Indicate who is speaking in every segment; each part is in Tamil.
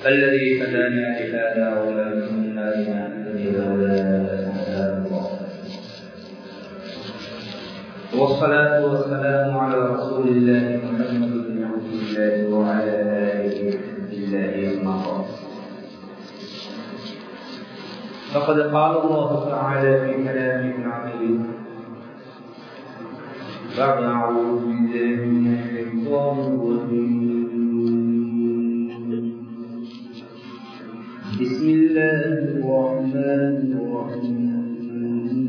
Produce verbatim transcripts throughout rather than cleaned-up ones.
Speaker 1: الذي هدانا لهذا وما كنا لنهتدي لولا أن هدانا الله. والصلاة والسلام على رسول الله محمد بن عبد الله وعلى آله وصحبه الله أما بعد. فقد قال الله تعالى في كلامه العظيم بعد أعوذ بالله من الشيطان الرجيم بسم الله الرحمن الرحيم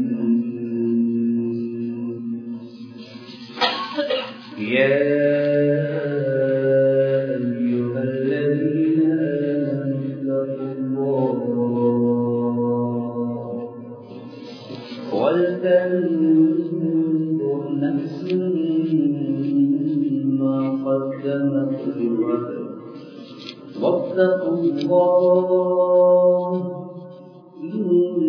Speaker 1: يا أيها الذين آمنوا اتقوا الله ولتنظر نفس ما قدمت لغد واتقوا الله إن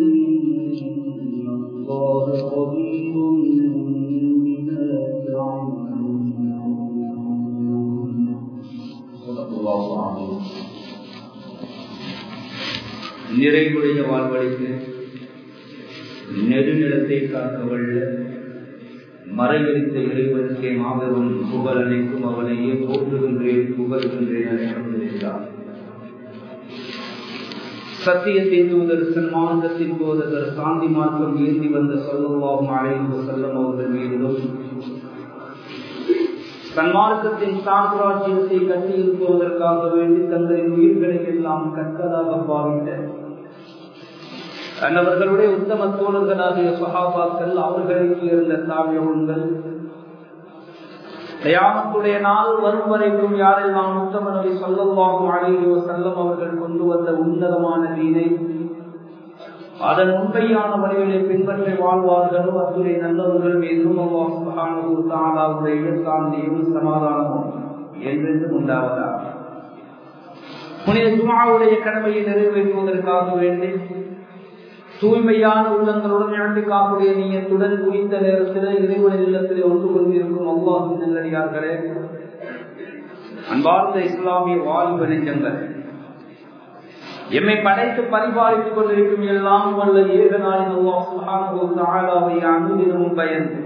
Speaker 1: الله خبير بما تعملون. صدق الله العظيم. நிறைவுடைய வாழ்வழிக்கு நெடுநிலத்தை காக்க வல்ல மறைவெளித்த இறைவனுக்கே மாபெரும் புகழ் அனைக்கும் அவனையே போற்றுகின்றேன் புகழ்கின்றேன் அழைக்கின்றார். சத்தியத்தின் தூதர் சன்மார்க்கத்தின் போதகர் சாந்தி மார்க்கம் ஏந்தி வந்த ஸல்லல்லாஹு அலைஹி வஸல்லம் அவர்கள் மீதும் சன்மார்க்கத்தின் சாம்ராஜ்யத்தை கட்டியிருப்பதற்காக வேண்டி தங்களின் உயிர்களை எல்லாம் கற்கதாக பாவித்த அவர்களுடைய உத்தம தோழர்களாகிய சஹாபாக்கள், அவர்களுக்கு இருந்த தாபிஊன்கள், கியாமத்துடைய நாள் வரும் வரைக்கும் யாரெல்லாம் உத்தம நபி ஸல்லல்லாஹு அலைஹி வஸல்லம் அவர்கள் கொண்டு வந்த உன்னதமான தீனை அதன் உண்மையான வழிகளை பின்பற்றி வாழ்வார்களோ அத்துடைய நல்லவர்கள் மீதும் அல்லாஹ் சுப்ஹானஹு வ தஆலாவுடைய சாந்தியும் சமாதானமும் என்றென்றும் உண்டாவதாக. புனித ஜும்ஆவுடைய கடமையை நிறைவேற்றுவதற்காக வேண்டி தூய்மையான உள்ளங்களுடன் இழந்துக்காக்கூடிய நீயத்துடன் குறித்த நேரத்தில் இறைவனின் இல்லத்திலே ஒன்று கொண்டிருக்கும் அல்லாஹ்வின் நல்லடியார்களே, அன்பார்ந்த இஸ்லாமிய வாலிப நெஞ்சங்கள், எம்மை படைத்து பரிபாலித்துக் கொண்டிருக்கும் எல்லாம் வல்ல ஏகனாயின் அல்லாஹ் சுப்ஹானஹு வ தஆலாவை அனுதினமும் பயந்து,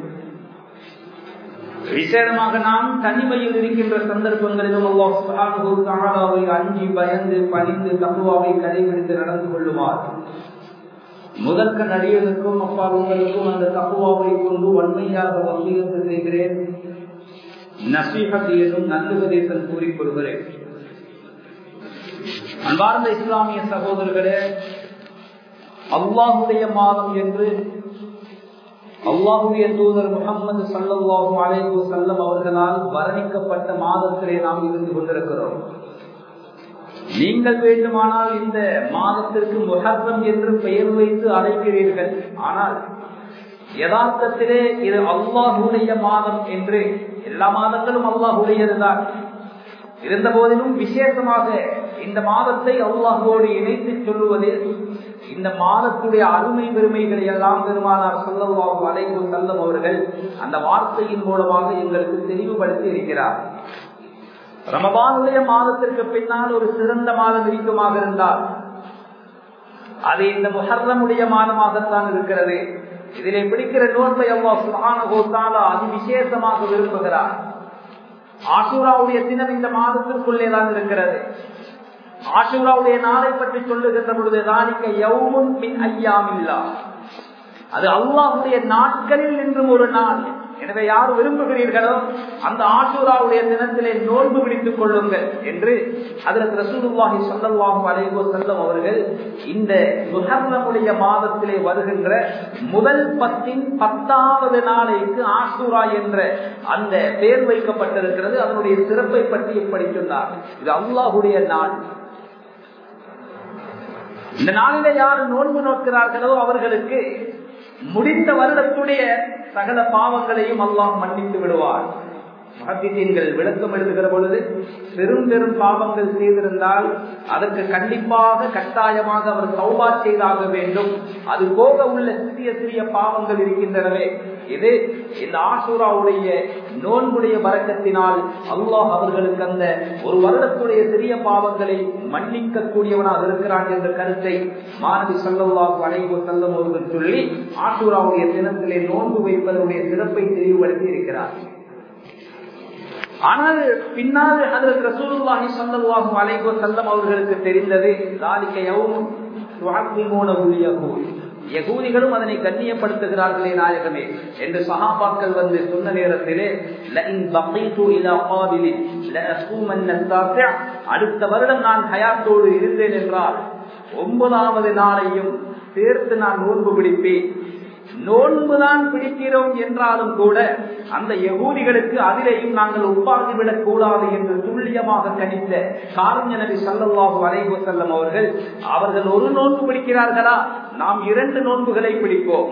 Speaker 1: விசேடமாக நாம் தனிமையில் இருக்கின்ற சந்தர்ப்பங்களிலும் அல்லாஹ் சுப்ஹானஹு வ தஆலாவை அஞ்சி பயந்து பணிந்து தக்வாவை கடைபிடித்து நடந்து கொள்ளுமாறு முதற்க நடிகனுக்கும் அப்பால் உங்களுக்கும் அந்த தக்குவாவை கொண்டு வன்மையாக வசியத்து செய்கிறேன். நசீஹத் எனும் நல்லுபதேசம் கூறிக்கொள்கிறேன். அன்பார்ந்த இஸ்லாமிய சகோதரர்களே, அல்லாஹுடைய மாதம் என்று அல்லாஹுடைய தூதர் முஹம்மது ஸல்லல்லாஹு அலைஹி வஸல்லம் அவர்களால் வர்ணிக்கப்பட்ட மாதத்திலே நாம் இருந்து கொண்டிருக்கிறோம். நீங்கள் வேண்டுமானால் இந்த மாதத்திற்கு முஹர்ரம் என்று பெயர் வைத்து அழைக்கிறீர்கள். ஆனால் யதார்த்தத்திலே இது அல்லாஹுடைய மாதம் என்று, எல்லா மாதங்களும் அல்லாஹுடையதுதான் இருந்த போதிலும் விசேஷமாக இந்த மாதத்தை அல்லாஹோடு இணைத்து சொல்லுவதில் இந்த மாதத்துடைய அருமை பெருமைகளை எல்லாம் பெருமானார் ஸல்லல்லாஹு அலைஹி வஸல்லம் அவர்கள் அந்த வார்த்தையின் மூலமாக எங்களுக்கு தெளிவுபடுத்தி இருக்கிறார். ரமபானுடைய மாதத்திற்கு பின்னால் ஒரு சிறந்த மாதம் இருக்குமாக இருந்தால் அது இந்த முஹர்ரமுடைய மாதமாகத்தான் இருக்கிறது. இதிலே பிடிக்கிற நோன்பை அல்லாஹ் சுப்ஹானஹு வ தஆலா அதிவிசேஷமாக விரும்புகிறார். ஆஷூராவுடைய தினம் இந்த மாதத்திற்குள்ளேதான் இருக்கிறது. ஆஷூராவுடைய நாளை பற்றி சொல்லுகின்ற பொழுது தானிக்க யௌமுன் மின் அய்யாமில்லாஹ், அது அல்லாஹ்வுடைய நாட்களில் நின்றும் ஒரு நாள். எனவே யார் விரும்புகிறீர்களோ அந்த ஆஷூராவுடைய தினத்திலே நோன்பு பிடித்துக் கொள்ளுங்கள் என்று ஹஜ்ரத் ரசூலுல்லாஹி ஸல்லல்லாஹு அலைஹி வஸல்லம் அவர்கள் இந்த முஹர்ரமுடைய மாதத்திலே வருகின்ற முதல் பத்தின் பத்தாவது நாளைக்கு ஆஷூரா என்ற அந்த பெயர் வைக்கப்பட்டிருக்கிறது. அதனுடைய சிறப்பை பற்றி எப்படி சொன்னார்? இது அல்லாஹ்வுடைய நாள். இந்த நாளிலே யார் நோன்பு நோக்கிறார்களோ அவர்களுக்கு முடித்த வருடத்துடைய சகல பாவங்களையும் அல்லாஹ் மன்னித்து விடுவார். முஹத்திஸீன்கள் விளக்கம் எழுதுகிற பொழுது பெரும் பெரும் பாவங்கள் செய்திருந்தால் அதற்கு கண்டிப்பாக கட்டாயமாக அவர் தௌபா செய்தாக வேண்டும். அது போக உள்ள சிறிய சிறிய பாவங்கள் இருக்கின்றனவே, இது இந்த ஆஷூராவுடைய நோன்புடைய பரக்கத்தினால் அல்லாஹ் அவர்களுக்கு அந்த ஒரு வருடத்துடைய சிறிய பாவங்களை மன்னிக்க கூடியவனாக இருக்கிறான் என்ற கருத்தை மாணவி ஸல்லல்லாஹு அலைஹி வஸல்லம் அவர்கள் சொல்லி ஆஷூராவுடைய தினத்திலே நோன்பு வைப்பதனுடைய சிறப்பை தெளிவுபடுத்தி இருக்கிறார். ஆனால் பின்னால் ஹஜ்ரத் ரசூலுல்லாஹி ஸல்லல்லாஹு அலைஹி வஸல்லம் அவர்களுக்கு தெரிந்தது ذلك يوم يعظمونه اليهود, யகூதிகளும் அதனை கண்ணியப்படுத்துகிறார்களே நாயகமே என்று சஹாபாக்கள் வந்து சொன்ன நேரத்திலே லஇன் பகீது இலா காபிலின் லஅஸூமன் அஸ்ஸாஸிஅ, அடுத்த வருடம் நான் ஹயாத்தோடு இருந்தேன் என்றால் ஒன்பதாவது நாளையும் சேர்த்து நான் நோன்பு பிடிப்பேன். நோன்புதான் பிடிக்கிறோம் என்றாலும் கூட அந்த யகூதிகளுக்கு அதிலேயும் நாங்கள் ஒப்பாகிவிடக் கூடாது என்று துல்லியமாக கணித்த காருண்ய நபி ஸல்லல்லாஹு அலைஹி வஸல்லம் அவர்கள் அவர்கள் ஒரு நோன்பு பிடிக்கிறார்களா, நாம் இரண்டு நோன்புகளை பிடிப்போம்,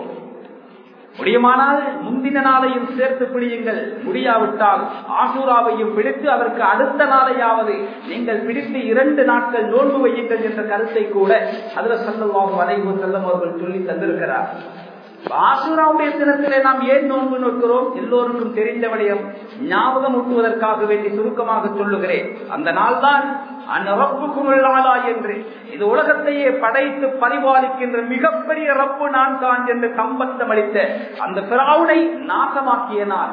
Speaker 1: முடியுமானால் முந்தின நாளையும் சேர்த்து பிடியுங்கள், முடியாவிட்டால் ஆஷூராவையும் பிடித்து அதற்கு அடுத்த நாளையாவது நீங்கள் பிடித்து இரண்டு நாட்கள் நோன்பு வையுங்கள் என்ற கருத்தை கூட ஹஜ்ரத் ஸல்லல்லாஹு அலைஹி வஸல்லம் அவர்கள் சொல்லி தந்திருக்கிறார். ஆஷூராவுடைய தினத்திலே நாம் ஏன் நோன்பு நோக்கிறோம்? எல்லோருக்கும் தெரிந்த விடயம், ஞாபகம் ஊட்டுவதற்காக வேண்டி சுருக்கமாக சொல்லுகிறேன். அந்த நாள் தான் அந்நரப்புக்குள்ளாளா என்று இது உலகத்தையே படைத்து பரிபாலிக்கின்ற மிகப்பெரிய ரப்பு நான் தான் என்று சம்பந்தம் அளித்த அந்த பிராவுனை நாசமாக்கிய நாள்,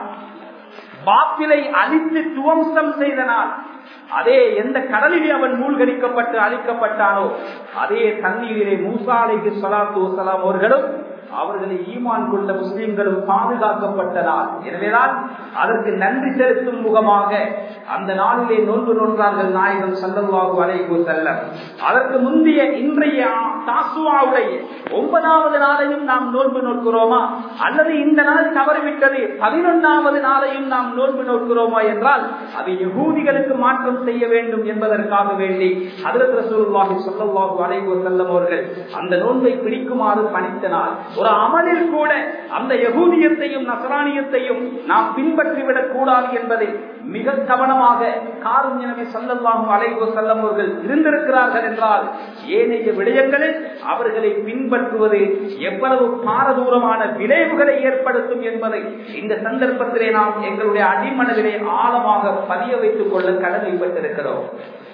Speaker 1: பாப்பிலை அழித்து துவம்சம் செய்த நாள், அதே எந்த கடலிலே அவன் மூழ்கடிக்கப்பட்டு அழிக்கப்பட்டானோ அதே தண்ணீரிலே மூசா அலைஹி ஸலாத்து வஸலாம் அவர்களும் அவர்களை ஈமான் கொண்ட முஸ்லிம்களும் பாதுகாக்கப்பட்ட நாள். எனவேதான் அதற்கு நன்றி செலுத்தும் முகமாக அந்த நாளிலே நோன்பு நோன்றார்கள் நாயகம் ஸல்லல்லாஹு அலைஹி வஸல்லம். அதற்கு முந்தைய இன்றைய தாசுவாவுடைய ஒன்பதாவது நாளையும் நாம் நோன்பு நோக்கிறோமா, அல்லது இந்த நாள் தவறிவிட்டது பதினொன்றாவது நாளையும் நாம் நோன்பு நோக்கிறோமா என்றால் அது யகூதிகளுக்கு மாற்றம் செய்ய வேண்டும் என்பதற்காக வேண்டி ஹஜ்ரத் ரசூலுல்லாஹி ஸல்லல்லாஹு அலைஹி வஸல்லம் அவர்கள் அந்த நோன்பை பிடிக்குமாறு பணித்த நாள். ஒரு அமலில் கூட அந்த யகூதியத்தையும் நஸ்ரானியத்தையும் நாம் பின்பற்றிவிடக் கூடாது என்பதை மிக கவனமாக காருண்ய நபி ஸல்லல்லாஹு அலைஹி வஸல்லம் அவர்கள் இருந்திருக்கிறார்கள் என்றால் ஏனைய விடயங்களில் அவர்களை பின்பற்றுவது எவ்வளவு பாரதூரமான விளைவுகளை ஏற்படுத்தும் என்பதை இந்த சந்தர்ப்பத்திலே நாம் எங்களுடைய அடிமனதிலே ஆழமாக பதிய வைத்துக் கொள்ள கடமைப்பட்டிருக்கிறோம்.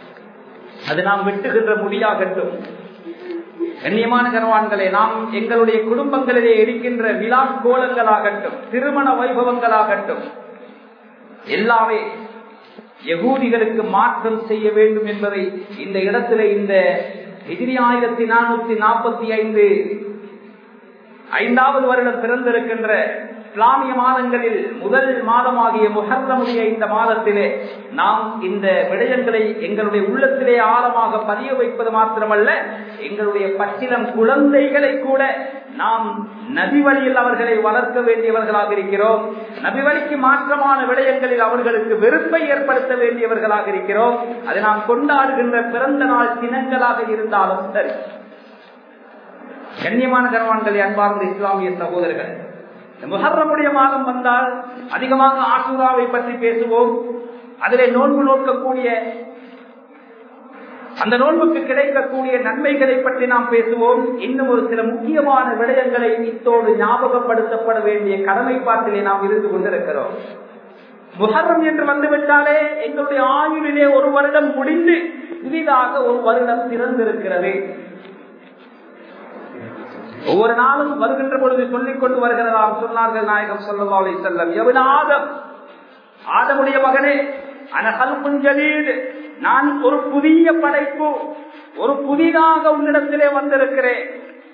Speaker 1: அது நாம் வெட்டுகின்ற முடியாகட்டும். கண்ணியமான கனவான்களே, நாம் எங்களுடைய குடும்பங்களிலே இருக்கின்ற விழா கோலங்களாகட்டும், திருமண வைபவங்களாகட்டும், எல்லாமே யகூதிகளுக்கு மாற்றம் செய்ய வேண்டும் என்பதை இந்த இடத்துல இந்த ஹிஜ்ரி ஆயிரத்தி நானூத்தி நாற்பத்தி ஐந்து ஐந்தாவது வருடம் பிறந்திருக்கின்ற இஸ்லாமிய மாதங்களில் முதல் மாதமாகிய முஹர்ரமுடைய இந்த மாதத்திலே நாம் இந்த விடயங்களை எங்களுடைய உள்ளத்திலே ஆழமாக பதிய வைப்பது மாத்திரமல்ல, எங்களுடைய பச்சிலம் குழந்தைகளை கூட நாம் நபி வழியில் அவர்களை வளர்க்க வேண்டியவர்களாக இருக்கிறோம். நபி வழிக்கு மாற்றமான விடயங்களில் அவர்களுக்கு வெறுப்பை ஏற்படுத்த வேண்டியவர்களாக இருக்கிறோம். அதை நாம் கொண்டாடுகின்ற பிறந்த நாள் தினங்களாக இருந்தாலும் சரி. கண்ணியமான கனவான்களை, அன்பார்ந்த இஸ்லாமிய சகோதரர்கள், முஹர்ரமுடைய மாதம் வந்தால் அதிகமாக ஆஷூராவை பற்றி பேசுவோம். அதிலே நோன்பு நோக்கக்கூடிய அந்த நோன்புக்கு கிடைக்கக்கூடிய நன்மைகளை பற்றி நாம் பேசுவோம். இன்னும் ஒரு சில முக்கியமான விடயங்களை இத்தோடு ஞாபகப்படுத்தப்பட வேண்டிய கடமைப்பாட்டிலே நாம் இருந்து கொண்டிருக்கிறோம். முஹர்ரம் என்று வந்துவிட்டாலே எங்களுடைய ஆயுளிலே ஒரு வருடம் முடிந்து புதிதாக ஒரு வருடம் திறந்திருக்கிறது. ஒவ்வொரு நாளும் வருகின்ற பொழுது சொல்லிக் கொண்டு வருகிறதாம். சொன்னார்கள் நாயகம் ஸல்லல்லாஹு அலைஹி வஸல்லம், யப்ன ஆதம், ஆதமுடைய மகனே, அன ஹல்குன் ஜதீத், நான் ஒரு புதிய படைப்பு, ஒரு புதிதாக உன்னிடத்திலே வந்திருக்கிறேன்,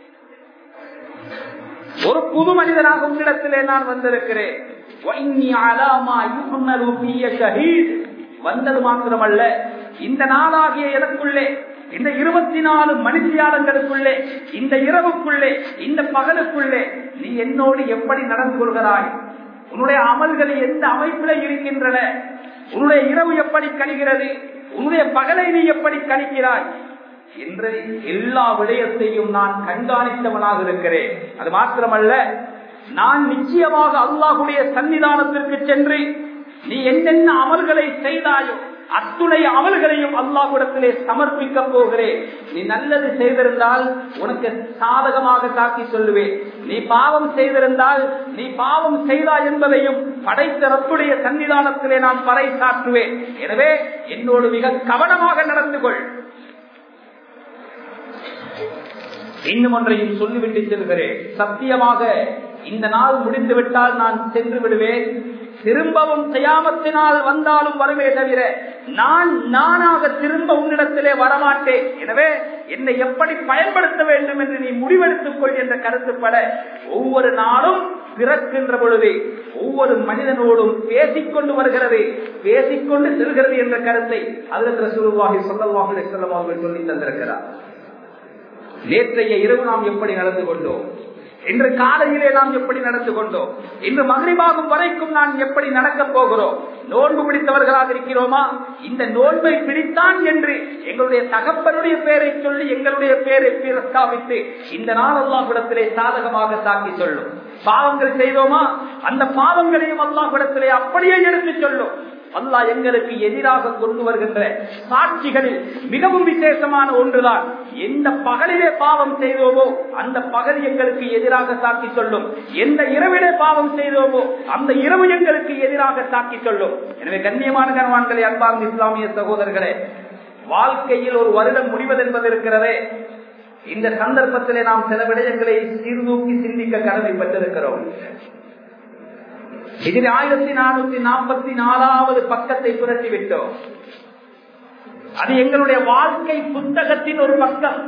Speaker 1: ஒரு புது மனிதனாக உன்னிடத்திலே நான் வந்திருக்கிறேன். வஇன்னி அலா மா யுஹ்மலு ஃபிய ஷஹீத், வந்தது மாத்திரமல்ல, இந்த நாளாகிய எனக்குள்ளே, இந்த இருபத்தி நாலு மணித்தியாலங்களுக்குள்ளே, இந்த இரவுக்குள்ளே, இந்த பகலுக்குள்ளே நீ என்னோடு எப்படி நடந்து கொள்கிறாய், உன்னுடைய அமல்களை எந்த அமைப்பில இருக்கின்றன, உன்னுடைய இரவு எப்படி கழிகிறது, உன்னுடைய பகலை நீ எப்படி கழிக்கிறாய் என்று எல்லா விடயத்தையும் நான் கண்காணித்தவனாக இருக்கிறேன். அது மாத்திரமல்ல, நான் நிச்சயமாக அல்லாஹ்வுடைய சன்னிதானத்திற்கு சென்று நீ என்னென்ன அமல்களை செய்தாயோ அத்துணை அமல்களையும் அல்லாஹ்விடத்திலே சமர்ப்பிக்க போகிறேன். நீ நல்லது செய்திருந்தால் உனக்கு சாதகமாக காட்டி சொல்லுவேன். நீ பாவம் செய்திருந்தால் நீ பாவம் செய்தாய் என்பதையும் படைத்த ரப்புடைய சன்னிதானத்திலே நான் பறைசாற்றுவேன். எனவே என்னோடு மிக கவனமாக நடந்து கொள். இன்னும் ஒன்றையும் சொல்லிவிட்டு செல்கிறேன். சத்தியமாக இந்த நாள் முடிந்துவிட்டால் நான் சென்று விடுவேன். திரும்பவும் கியாமத்தினால் வந்தாலும் வருமே தவிர நான் நானாக திரும்ப உன்னிடத்திலே வரமாட்டேன். எனவே என்னை எப்படி பயன்படுத்த வேண்டும் என்று நீ முடிவெடுத்துக் கொள் என்ற கருத்துப்பட ஒவ்வொரு நாளும் பிறக்கின்ற பொழுது ஒவ்வொரு மனிதனோடும் பேசிக்கொண்டு வருகிறது, பேசிக்கொண்டு செல்கிறது என்ற கருத்தை ஹஜ்ரத் ரசூலுல்லாஹி ஸல்லல்லாஹு அலைஹி வஸல்லம் அவர்கள் சொல்லி தந்திருக்கிறார். நேற்றைய இரவு நாம் எப்படி நடந்து கொண்டோம், இன்று காலையிலே நாம் எப்படி நடந்து கொண்டோம், இன்று மக்ரிபாகும் வரைக்கும் நான் எப்படி நடக்கப் போகிறோம், நோன்பு பிடித்தவர்களாக இருக்கிறோமா, இந்த நோன்பை பிடித்தான் என்று எங்களுடைய தகப்பனுடைய பெயரை சொல்லி எங்களுடைய பெயரை பிரஸ்தாபித்து இந்த நாள் அல்லாஹ்விடத்திலே சாதகமாக தாக்கி சொல்லும். பாவங்கள் செய்தோமா, அந்த பாவங்களையும் அல்லாஹ்விடத்திலே அப்படியே எடுத்து சொல்லும். அல்லாஹ் எங்களுக்கு எதிராக கொண்டு வருகின்ற சாட்சிகளில் மிகவும் விசேஷமான ஒன்றுதான், எந்த பகலிலே பாவம் செய்தோமோ அந்த பகல் எங்களுக்கு எதிராக சாட்சி சொல்லும், எந்த இரவிலே பாவம் செய்தோமோ அந்த இரவு எங்களுக்கு எதிராக சாட்சி சொல்லும். எனவே கண்ணியமான கணவான்களே, அன்பார்ந்த இஸ்லாமிய சகோதரர்களே, வாழ்க்கையில் ஒரு வருடம் முடிவதென்பது இருக்கிறதே, இந்த சந்தர்ப்பத்திலே நாம் சில விடயங்களை சீர்தூக்கி சிந்திக்க கடமைப்பட்டிருக்கிறோம். இதில் ஆயிரத்தி நானூத்தி நாற்பத்தி நாலாவது பக்கத்தை புரட்டிவிட்டோம். அது எங்களுடைய வாழ்க்கை புத்தகத்தின் ஒரு பக்கம்,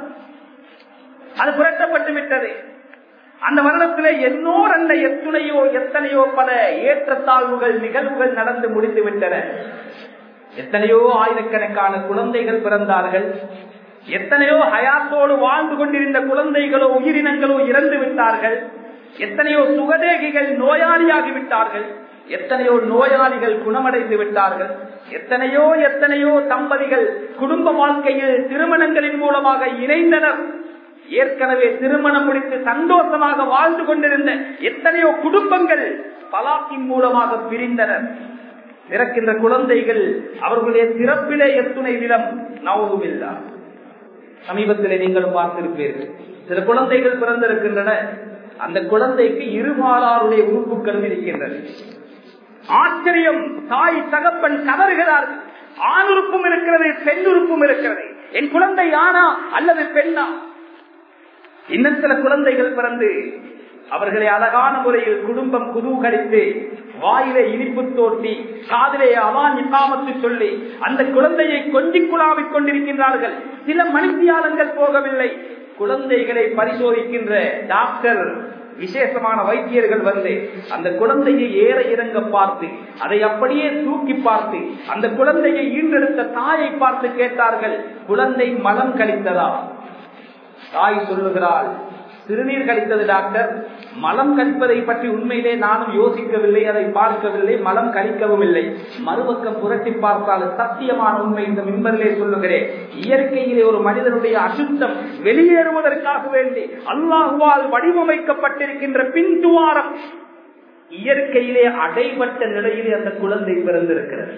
Speaker 1: அது புரட்டப்பட்டு விட்டது. அந்த வருடத்திலே என்னோர் அந்த எத்தனையோ எத்தனையோ பல ஏற்றத்தாழ்வுகள் நிகழ்வுகள் நடந்து முடிந்து விட்டன. எத்தனையோ ஆயிரக்கணக்கான குழந்தைகள் பிறந்தார்கள், எத்தனையோ ஹயாத்தோடு வாழ்ந்து கொண்டிருந்த குழந்தைகளோ உயிரினங்களோ இறந்து விட்டார்கள், எத்தனையோ சுகதேகிகள் நோயாளியாகி விட்டார்கள், எத்தனையோ நோயாளிகள் குணமடைந்து விட்டார்கள், எத்தனையோ எத்தனையோ தம்பதிகள் குடும்ப வாழ்க்கையில் திருமணங்களின் மூலமாக இணைந்தனர், ஏற்கனவே திருமணம் முடித்து சந்தோஷமாக வாழ்ந்து கொண்டிருந்த எத்தனையோ குடும்பங்கள் தலாக்கின் மூலமாக பிரிந்தனர். பிறக்கின்ற குழந்தைகள் அவர்களுடைய பிறப்பிலே எத்துணை விதம் நவுதுமில்லா. சமீபத்திலே நீங்களும் பார்த்திருப்பீர்கள், சில குழந்தைகள் பிறந்திருக்கின்றன, அந்த குழந்தைக்கு இருபாலாருடைய உறுப்புகளும் இருக்கின்றன. ஆச்சரியம், தாய் தகப்பன் கதறுகிறார்கள், ஆண் உறுப்பும் இருக்கிறது, பெண் உறுப்பும் இருக்கிறது, என் குழந்தை ஆனா அல்லது பெண்ணா? இன்னும் சில குழந்தைகள் பிறந்து அவர்களை அழகான முறையில் குடும்பம் குதூகலித்து வாயிலே இனிப்பு தோட்டி காதிலே அவான் இக்காமத்து சொல்லி அந்த குழந்தையை கொஞ்சி குழாவிக் கொண்டிருக்கின்றார்கள். சில மணித்தியாலங்கள் போகவில்லை, குழந்தைகளை பரிசோதிக்கின்ற டாக்டர் விசேஷமான வைத்தியர்கள் வந்து அந்த குழந்தையை ஏற இறங்க பார்த்து அதை அப்படியே தூக்கி பார்த்து அந்த குழந்தையை ஈன்றெடுத்த தாயை பார்த்து கேட்டார்கள், குழந்தை மலம் கழித்ததா? தாய் சொல்லுகிறாள், சிறுநீர் கழித்தது டாக்டர். மலம் கழிப்பதை பற்றி உண்மையிலே நானும் யோசிக்கவில்லை, அதை பார்க்கவில்லை, மலம் கழிக்கவும் இல்லை. மறுபக்கம் புரட்டி பார்த்தால் சத்தியமான உண்மை இந்த மிம்பரிலே சொல்லுகிறேன். இயற்கையிலே ஒரு மனிதனுடைய அசுத்தம் வெளியேறுவதற்காக வேண்டி அல்லாஹ்வால் வடிவமைக்கப்பட்டிருக்கின்ற பின்துவாரம் இயற்கையிலே அடைபட்ட நிலையிலே அந்த குழந்தை பிறந்திருக்கிறது.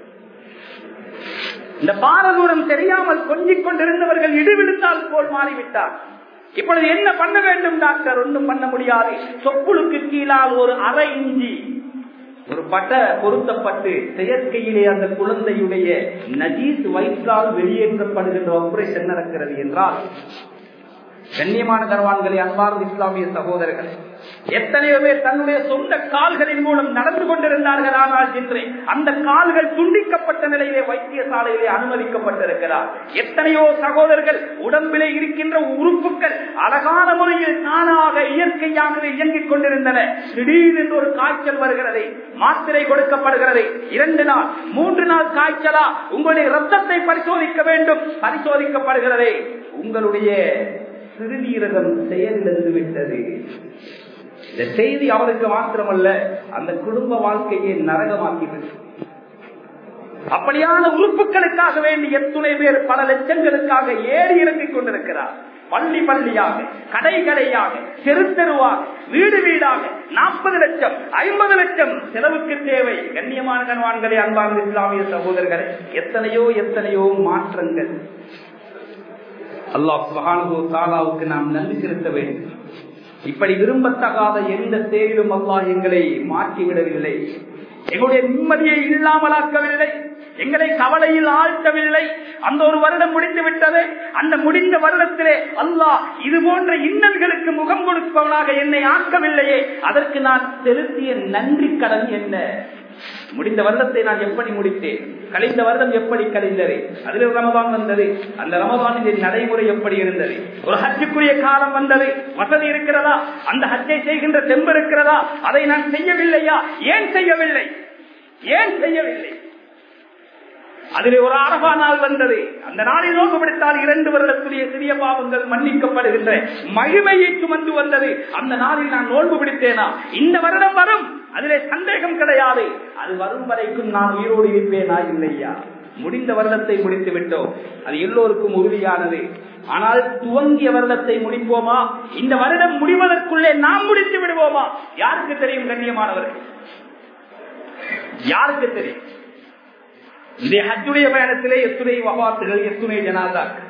Speaker 1: இந்த பாரதூரம் தெரியாமல் கொஞ்சிக் கொண்டிருந்தவர்கள் இடிவிழுந்தால் போல் மாறிவிட்டார். இப்பொழுது என்ன பண்ண வேண்டும் டாக்டர்? ஒன்றும் பண்ண முடியாது. சொப்புளுக்கு கீழால் ஒரு அரை இஞ்சி ஒரு பட்ட பொருத்தப்பட்டு செயற்கையிலே அந்த குழந்தையுடைய நஜீஸ் வயிற்றால் வெளியேற்றப்படுகின்ற ஆபரேஷன் நடக்கிறது என்றால், கண்ணியமான கர்வான்களே, அன்பார்ந்த இஸ்லாமிய சகோதரர்கள், எத்தனையோ பேர் தன்னுடைய சொந்த கால்களின் மூலம் நடந்து கொண்டிருந்தார்கள். ஆனால் இன்று அந்த கால்கள் துண்டிக்கப்பட்ட நிலையிலே வைத்தியசாலையிலே அனுமதிக்கப்பட்டிருக்கிறார். எத்தனையோ சகோதரர்கள் உடம்பிலே இருக்கின்ற உறுப்புகள் அழகான முறையில் தானாக இயற்கையாகவே இயங்கிக் கொண்டிருந்தன. திடீரென்று ஒரு காய்ச்சல் வருகிறது, மாத்திரை கொடுக்கப்படுகிறது. இரண்டு நாள் மூன்று நாள் காய்ச்சலா, உங்களுடைய ரத்தத்தை பரிசோதிக்க வேண்டும், பரிசோதிக்கப்படுகிறது, உங்களுடைய சிறுநீரகம் செயலிழந்து விட்டது. இந்த செய்தி அவருக்கு மாத்திரமல்ல, அந்த குடும்ப வாழ்க்கையை நரகமாக்கிவிட்டது. அப்படியான உறுப்புகளுக்காக வேண்டி எத்துணை பேர் பல லட்சங்களுக்காக ஏறி இறங்கிக் கொண்டிருக்கிறார். பள்ளி பள்ளியாக, கடை கடையாக, தெரு தெருவாக, வீடு வீடாக நாற்பது லட்சம் ஐம்பது லட்சம் செலவுக்கு தேவை. கண்ணியமான கணவான்களே, அன்பான இஸ்லாமிய சகோதரர்களே, எத்தனையோ எத்தனையோ மாற்றங்கள். அல்லாஹ் சுப்ஹானஹு வ தஆலாவுக்கு நாம் நன்றி செலுத்த வேண்டும். இப்படி விரும்பத்தகாத எந்த செயலிலும் அல்லாஹ் எங்களை மாற்றிவிடவில்லை, எங்களுடைய நிம்மதியை இல்லாமலாக்கவில்லை, எங்களை கவலையில் ஆழ்த்தவில்லை. அந்த ஒரு வருடம் முடிந்து விட்டது. அந்த முடிந்த வருடத்திலே அல்லாஹ் இது போன்ற இன்னல்களுக்கு முகம் கொடுப்பவனாக என்னை ஆக்கவில்லையே, அதற்கு நான் செலுத்திய நன்றி கடன் என்ன? முடிந்த வருடத்தை நான் எப்படி முடித்தேன், கழிந்த வருடம் எப்படி கழிந்தது, அதில் ரமதான் வந்தது, அந்த ரமதானின் நடைமுறை எப்படி இருந்தது, ஒரு ஹஜ்ஜுக்குரிய காலம் வந்தது, வசதி இருக்கிறதா, அந்த ஹஜ்ஜை செய்கின்ற தெம்பு இருக்கிறதா, அதை நான் செய்யவில்லையா, ஏன் செய்யவில்லை, ஏன் செய்யவில்லை? அதிலே ஒரு அரபா நாள் வந்தது. அந்த நாளில் நோக்கு பிடித்தால் இரண்டு வருடத்துடைய சிறிய பாவங்கள் மன்னிக்கப்படுகின்ற மகிமையை சுமந்து வந்தது. அந்த நாளில் நான் நோன்பு பிடித்தேனா? இந்த வருடம் வரும், அதிலே சந்தேகம் கிடையாது. அது வரும் வரைக்கும் நான் உயிரோடு இருப்பேனா இல்லையா? முடிந்த வருடத்தை முடித்து விட்டோம், அது எல்லோருக்கும் உறுதியானது. ஆனால் துவங்கிய வருடத்தை முடிப்போமா? இந்த வருடம் முடிவதற்குள்ளே நாம் முடித்து விடுவோமா? யாருக்கு தெரியும் கண்ணியமானவர்கள்? யாருக்கு தெரியும்? இந்த ஹஜ்ஜுடைய பயணத்திலே எத்துணை வஃபாத்துகள், எத்துணை ஜனாசாக்கள்.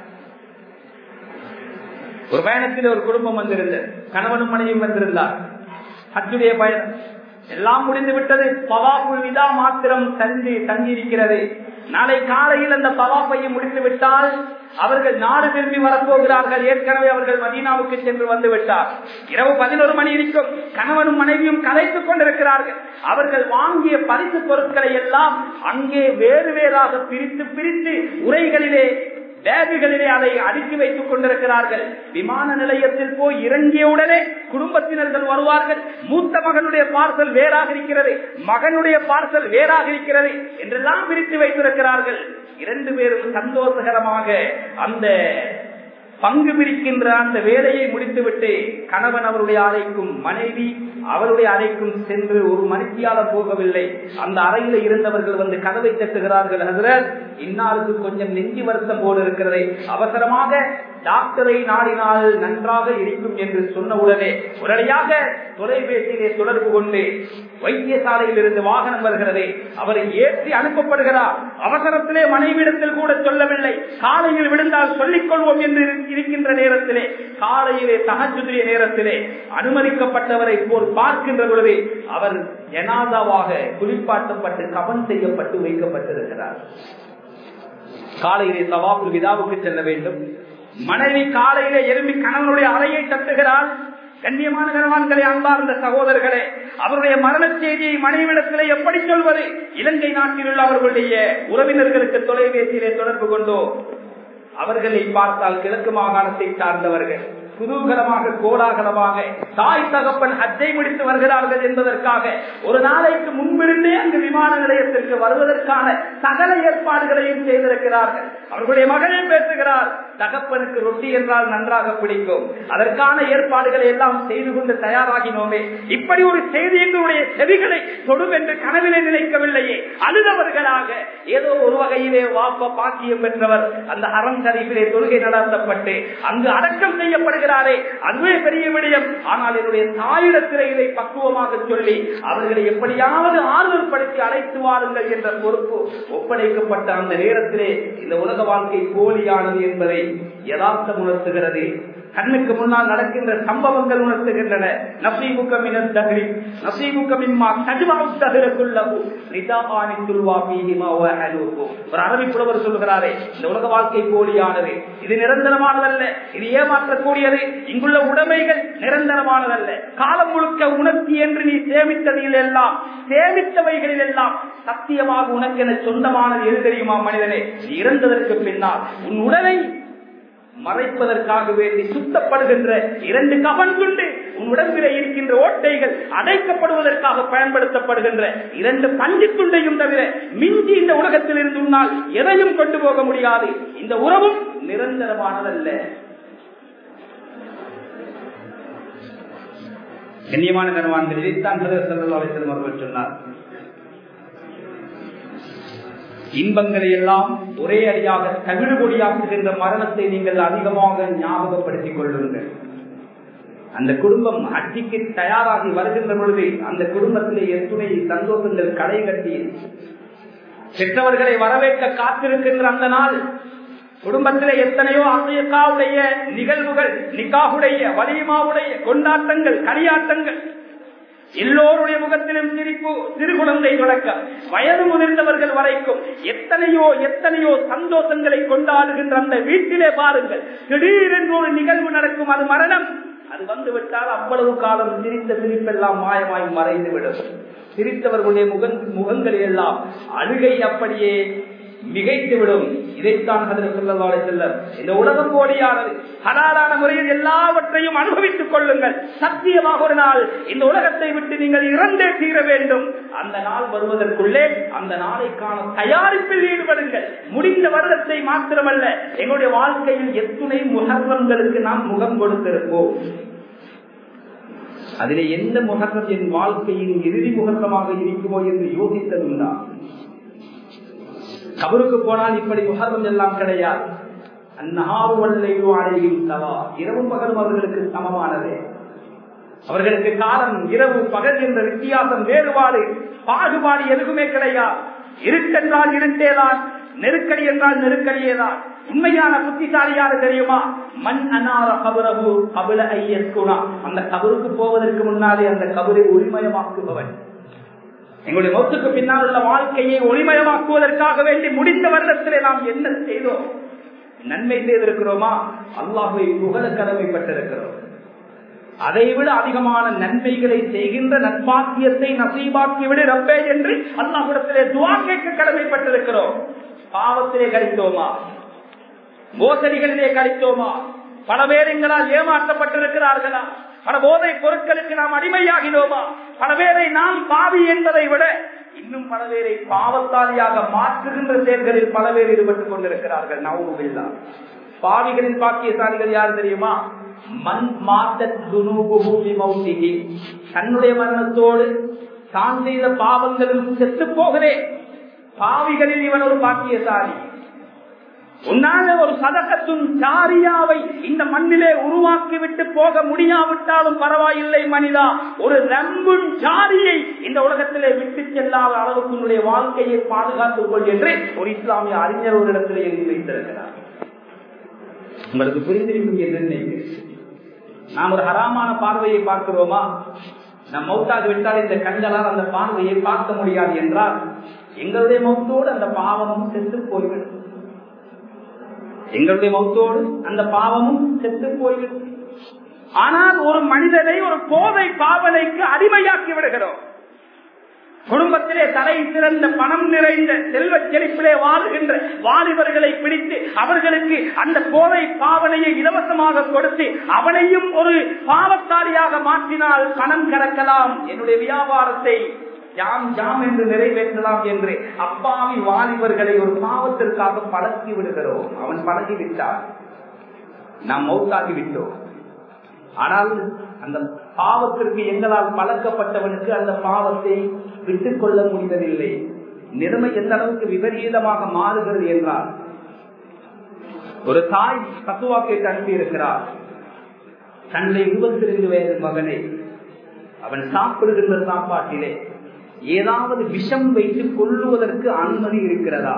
Speaker 1: ஒரு பயணத்தில் ஒரு குடும்பம் வந்திருந்தது, கணவனும் மனைவியும் வந்திருந்தார். ஹஜ்ஜுடைய பயணம் எல்லாம் முடிந்து விட்டது. தவாஃபுல் விதா மாத்திரம் தங்கி தங்கியிருக்கிறது. நாளை காலையில் அந்த தவாஃபையை முடித்து விட்டால் அவர்கள் நாடு திரும்பி வரப்போகிறார்கள். ஏற்கனவே அவர்கள் மதீனாவுக்கு சென்று வந்து விட்டார். இரவு பதினோரு மணி இருக்கும். கணவனும் மனைவியும் கலைத்துக் கொண்டிருக்கிறார்கள். அவர்கள் வாங்கிய பரிசு பொருட்களை எல்லாம் அங்கே வேறு வேறாக பிரித்து பிரித்து உரைகளிலே, பேகுகளிலே அதை அடுக்கி வைத்துக் கொண்டிருக்கிறார்கள். விமான நிலையத்தில் போய் இறங்கியவுடனே குடும்பத்தினர்கள் வருவார்கள். மூத்த மகனுடைய பார்சல் வேறாக இருக்கிறது, மகனுடைய பார்சல் வேறாக இருக்கிறது என்றெல்லாம் பிரித்து வைத்திருக்கிறார்கள். இரண்டு பேரும் சந்தோஷகரமாக அந்த பங்கு பிரிக்கின்ற அந்த வேலையை முடித்துவிட்டு கணவன் அவருடைய அறைக்கும் மனைவி அவருடைய அறைக்கும் சென்று ஒரு மணித்தியால போகவில்லை. அந்த அறையில இருந்தவர்கள் வந்து கதவை தட்டுகிறார்கள். ஹஜ்ரத், இன்னாருக்கு கொஞ்சம் நெஞ்சி வருத்தம் போல இருக்கிறது, அவசரமாக டாக்டரை நாடினால் நன்றாக இருக்கும் என்று சொன்னவுடனே உடனடியாக தொலைபேசியிலே தொடர்பு கொண்டு வைத்தியசாலையில் இருந்து வாகனம் வருகிறது, அவரை ஏற்றி அனுப்பப்படுகிறார். அவசரத்திலே மனைவிடத்தில் கூட சொல்லவில்லை, காலையில் விழுந்தால் சொல்லிக் கொள்வோம் என்று இருக்கின்ற நேரத்திலே, காலையிலே தஹஜ்ஜுடைய நேரத்திலே அனுமதிக்கப்பட்டவரை போல் பார்க்கின்ற பொழுது அவர் ஜனாதாவாக குளிப்பாட்டப்பட்டு கபன் செய்யப்பட்டு வைக்கப்பட்டிருக்கிறார். காலையிலே தவாஃபுல் விதாவுக்கு செல்ல வேண்டும். மனைவி காலையிலே எழும்பி கணவனுடைய அறையை தட்டுகிறாள். கண்ணியமான கணவான்களே, அன்பார்ந்த சகோதரர்களே, அவருடைய மரண செய்தியை மனைவிடத்திலே எப்படி சொல்வது? இலங்கை நாட்டில் உள்ள அவர்களுடைய உறவினர்களுக்கு தொலைபேசியிலே தொடர்பு கொண்டோ, அவர்களை பார்த்தால் கிழக்கு மாகாணத்தை சார்ந்தவர்கள் குதூகலமாக கோலாகலமாக தாய் தகப்பன் ஹஜ்ஜை முடித்து வருகிறார்கள் என்பதற்காக ஒரு நாளைக்கு முன்பிருந்தே அங்கு விமான நிலையத்திற்கு வருவதற்கான சகல ஏற்பாடுகளையும் செய்திருக்கிறார்கள். அவர்களுடைய மகளே பேசுகிறார், தகப்பனுக்கு ரொட்டி என்றால் நன்றாக பிடிக்கும், அதற்கான ஏற்பாடுகளை எல்லாம் செய்து கொண்டு தயாராகினோமே. இப்படி ஒரு செய்தி எங்களுடைய செவிகளை தொடும் என்று கனவிலே நினைக்கவில்லையே. அழுதவர்களாக ஏதோ ஒரு வகையிலே வாப்ப பாக்கியம் பெற்றவர் அந்த ஹரம் ஷரீஃபிலே தொழுகை நடத்தப்பட்டு அங்கு அடக்கம் செய்யப்படுகிறார். அதுவே பெரிய விடயம். ஆனால் என்னுடைய தாயிடத்திலே இதை பக்குவமாக சொல்லி அவர்களை எப்படியாவது ஆறுதல் படுத்தி அழைத்து வாருங்கள் என்ற பொறுப்பு ஒப்படைக்கப்பட்ட அந்த நேரத்திலே இந்த உலக வாழ்க்கை போலியானது என்பதை யதார்த்தம் உணர்த்துகிறது. கண்ணுக்கு முன்னால் நடக்கின்ற சம்பவங்கள் உணர்த்துகின்றன. ஒரு அரபி புலவர் சொல்கிறாரே, இந்த உலக வாழ்க்கை போலியானது, இது நிரந்தரமானதல்ல, இது ஏமாற்றக்கூடியது. இங்குள்ள உடைமைகள் நிரந்தரமானதல்ல. காலம் முழுக்க உனக்கு என்று நீ சேமித்ததில் எல்லாம், சேமித்தவைகளில் எல்லாம் சத்தியமாக உனக்கு என சொந்தமானது எது தெரியுமா மனிதனே? இறந்ததற்கு பின்னால் உன் உடலை மறைப்பதற்காக வேண்டி சுத்தப்படுகின்ற இரண்டு கவன் துண்டு, உன் உடம்பிலே இருக்கின்ற ஓட்டைகள் அடைக்கப்படுவதற்காக பயன்படுத்தப்படுகின்ற இரண்டு பஞ்சு துண்டையும் தவிர மிஞ்சி இந்த உலகத்தில் இருந்து உன்னால் எதையும் கொண்டு போக முடியாது. இந்த உறவும் நிரந்தரமானதல்ல. கண்ணியமான கணவான்கள், இதைத்தான் ஸல்லல்லாஹு அலைஹி வஸல்லம் அவர்கள் சொன்னார். இன்பங்களை எல்லாம் ஒரே அடியாக தவிடுபொடியாக்குகின்ற மரணத்தை நீங்கள் அதிகமாக ஞாபகப்படுத்திக் கொள்ளுங்கள். அந்த குடும்பம் அட்டிக்கு தயாராகி வருகின்ற பொழுது அந்த குடும்பத்திலே எத்துணை சந்தோஷங்கள் களை கட்டி பெற்றவர்களை வரவேற்க காத்திருக்கின்ற அந்த நாள் குடும்பத்திலே எத்தனையோ அசையக்காவுடைய நிகழ்வுகள், நிக்காவுடைய வலிமாவுடைய கொண்டாட்டங்கள், களியாட்டங்கள், எல்லோருடைய முகத்திலும் சிரிப்பு, சிறு குழந்தை தொடக்க வயது முதிர்ந்தவர்கள் வரைக்கும் எத்தனையோ எத்தனையோ சந்தோஷங்களை கொண்டாடுகின்ற அந்த வீட்டிலே பாருங்கள், திடீரென்று ஒரு நிகழ்வு நடக்கும், அது மரணம். அது வந்துவிட்டால் அவ்வளவு காலம் சிரித்த சிரிப்பெல்லாம் மாயமாய் மறைந்துவிடும். சிரித்தவர்களுடைய முக முகங்களில் எல்லாம் அழுகை அப்படியே மிகைத்துவிடும். இதைத்தான் ஹதரத் ஸல்லல்லாஹு அலைஹி வஸல்லம், இந்த உலகம் போலியானது, ஹலாலான முறையில் எல்லாவற்றையும் அனுபவித்துக் கொள்ளுங்கள். சத்தியமாக ஒரு நாள் இந்த உலகத்தை விட்டு நீங்கள் இறந்தே தீர வேண்டும். அந்த நாள் வருவதற்குள்ளே அந்த நாளைக்கான தயாரிப்பில் ஈடுபடுங்கள். முடிந்த வருடத்தை மாத்திரமல்ல, எங்களுடைய வாழ்க்கையில் எத்துணை முஹர்ரம்களுக்கு நாம் முகம் கொடுத்திருப்போம். அதிலே எந்த முஹர்ரம் என் வாழ்க்கையின் இறுதி முகர்ரமாக இருக்குமோ என்று யோசித்ததுண்டா? கபருக்கு போனால் இப்படி முஹர்ரம் எல்லாம் கிடையாது. இரவும் பகலும் அவர்களுக்கு சமமானதே. அவர்களுக்கு காலம் இரவு பகல் என்ற வித்தியாசம், வேறுபாடு, பாகுபாடு எதுவுமே கிடையாது. இருக்கென்றால் இருட்டேதான், நெருக்கடி என்றால் நெருக்கடியேதான். உண்மையான புத்திசாலியாக தெரியுமா? மண் அனார கபரகு கபல ஐயஸ்குணா, அந்த கபருக்கு போவதற்கு முன்னாலே அந்த கபரை ஒளிமயமாக்குபவன். எங்களுடைய மௌத்துக்கு பின்னால் உள்ள வாழ்க்கையை ஒளிமயமாக்குவதற்காக வேண்டி முடிந்த வருடத்திலே நாம் என்ன செய்தோம்? நன்மை செய்திருக்கிறோமா? அல்லாஹ்வை புகழ கடமைப்பட்டிருக்கிறோம். அதைவிட அதிகமான நன்மைகளை செய்கின்ற நற்பாக்கியத்தை நசீபாக்கிவிடு ரப்பே என்று அல்லாஹ்விடத்திலே துஆ கேட்க கடமைப்பட்டிருக்கிறோம். பாவத்திலே கழித்தோமா? மோசடிகளிலே கழித்தோமா? பல பேர் எங்களால் ஏமாற்றப்பட்டிருக்கிறார்களா? பல போதை பொருட்களுக்கு நாம் அடிமையாகினோமா? பல பேரை நாம் பாவி என்பதை விட இன்னும் பல பேரை பாவத்தாலியாக மாற்றுகின்ற செயல்களில் பல பேர் ஈடுபட்டுக் கொண்டிருக்கிறார்கள். நவுபில்லா. பாவிகளின் பாக்கியசாலிகள் யார் தெரியுமா? மண் மாத்தி தன்னுடைய மரணத்தோடு தான் செய்த பாவங்களும் செத்து போகிறேன். பாவிகளில் இவன் ஒரு பாக்கியசாலி. உன்னால ஒரு சதகத்தும் ஜாரியாவை இந்த மண்ணிலே உருவாக்கிவிட்டு போக முடியாவிட்டாலும் பரவாயில்லை மனிதா, ஒரு ரம்புன் ஜாரியை இந்த உலகத்திலே விட்டு செல்லாத அளவுக்கு உன்னுடைய வாழ்க்கையை பாதுகாத்துக் கொள் என்று ஒரு இஸ்லாமிய அறிஞர் ஒரு இடத்திலே எழுதி வைத்திருக்கிறார். உங்களுக்கு புரிந்திருக்கும் என்று நினைக்கிறேன். நாம் ஒரு ஹராமான பார்வையை பார்க்கிறோமா? நம் மௌத்தாக விட்டால் இந்த கண்களால் அந்த பார்வையை பார்க்க முடியாது என்றால் எங்களுடைய மௌத்தோடு அந்த பாவமும் செத்து போய்விடும். எங்களுடைய மௌத்தோடு அந்த பாவமும் செத்து போய்விடும். ஆனால் ஒரு மனிதனை ஒரு போதை பாவனைக்கு அடிமையாக்கி விடுகிறோம். குடும்பத்திலே தலை சிறந்த பணம் நிறைந்த செல்வ செழிப்பிலே வாழுகின்ற வாலிபர்களை பிடித்து அவர்களுக்கு அந்த போதை பாவனையை இலவசமாக கொடுத்து அவனையும் ஒரு பாவத்தாரியாக மாற்றினால் பணம் கடக்கலாம், என்னுடைய வியாபாரத்தை ஜாம் ஜாம் என்று நிறைவேற்றலாம் என்று அப்பாவி வாலிபர்களை ஒரு பாவத்திற்காக பழக்கி விடுகிறோம். அவன் பழகிவிட்டார், நாம் மௌத்தாகி விட்டோம். ஆனால் அந்த பாவத்திற்கு எங்களால் பழக்கப்பட்டவனுக்கு அந்த பாவத்தை விட்டுக் கொள்ள முடிவதில்லை. நிலைமை எந்த அளவுக்கு விபரீதமாக மாறுகிறது என்றால், ஒரு தாய் பத்துவா கேட்டு அனுப்பியிருக்கிறார். தன்னுடைய இருபத்தி ரெண்டு வயது மகனை அவன் சாப்பிடுகின்ற சாப்பாட்டிலே ஏதாவது விஷம் வைத்து கொள்ளுவதற்கு அனுமதி இருக்கிறதா?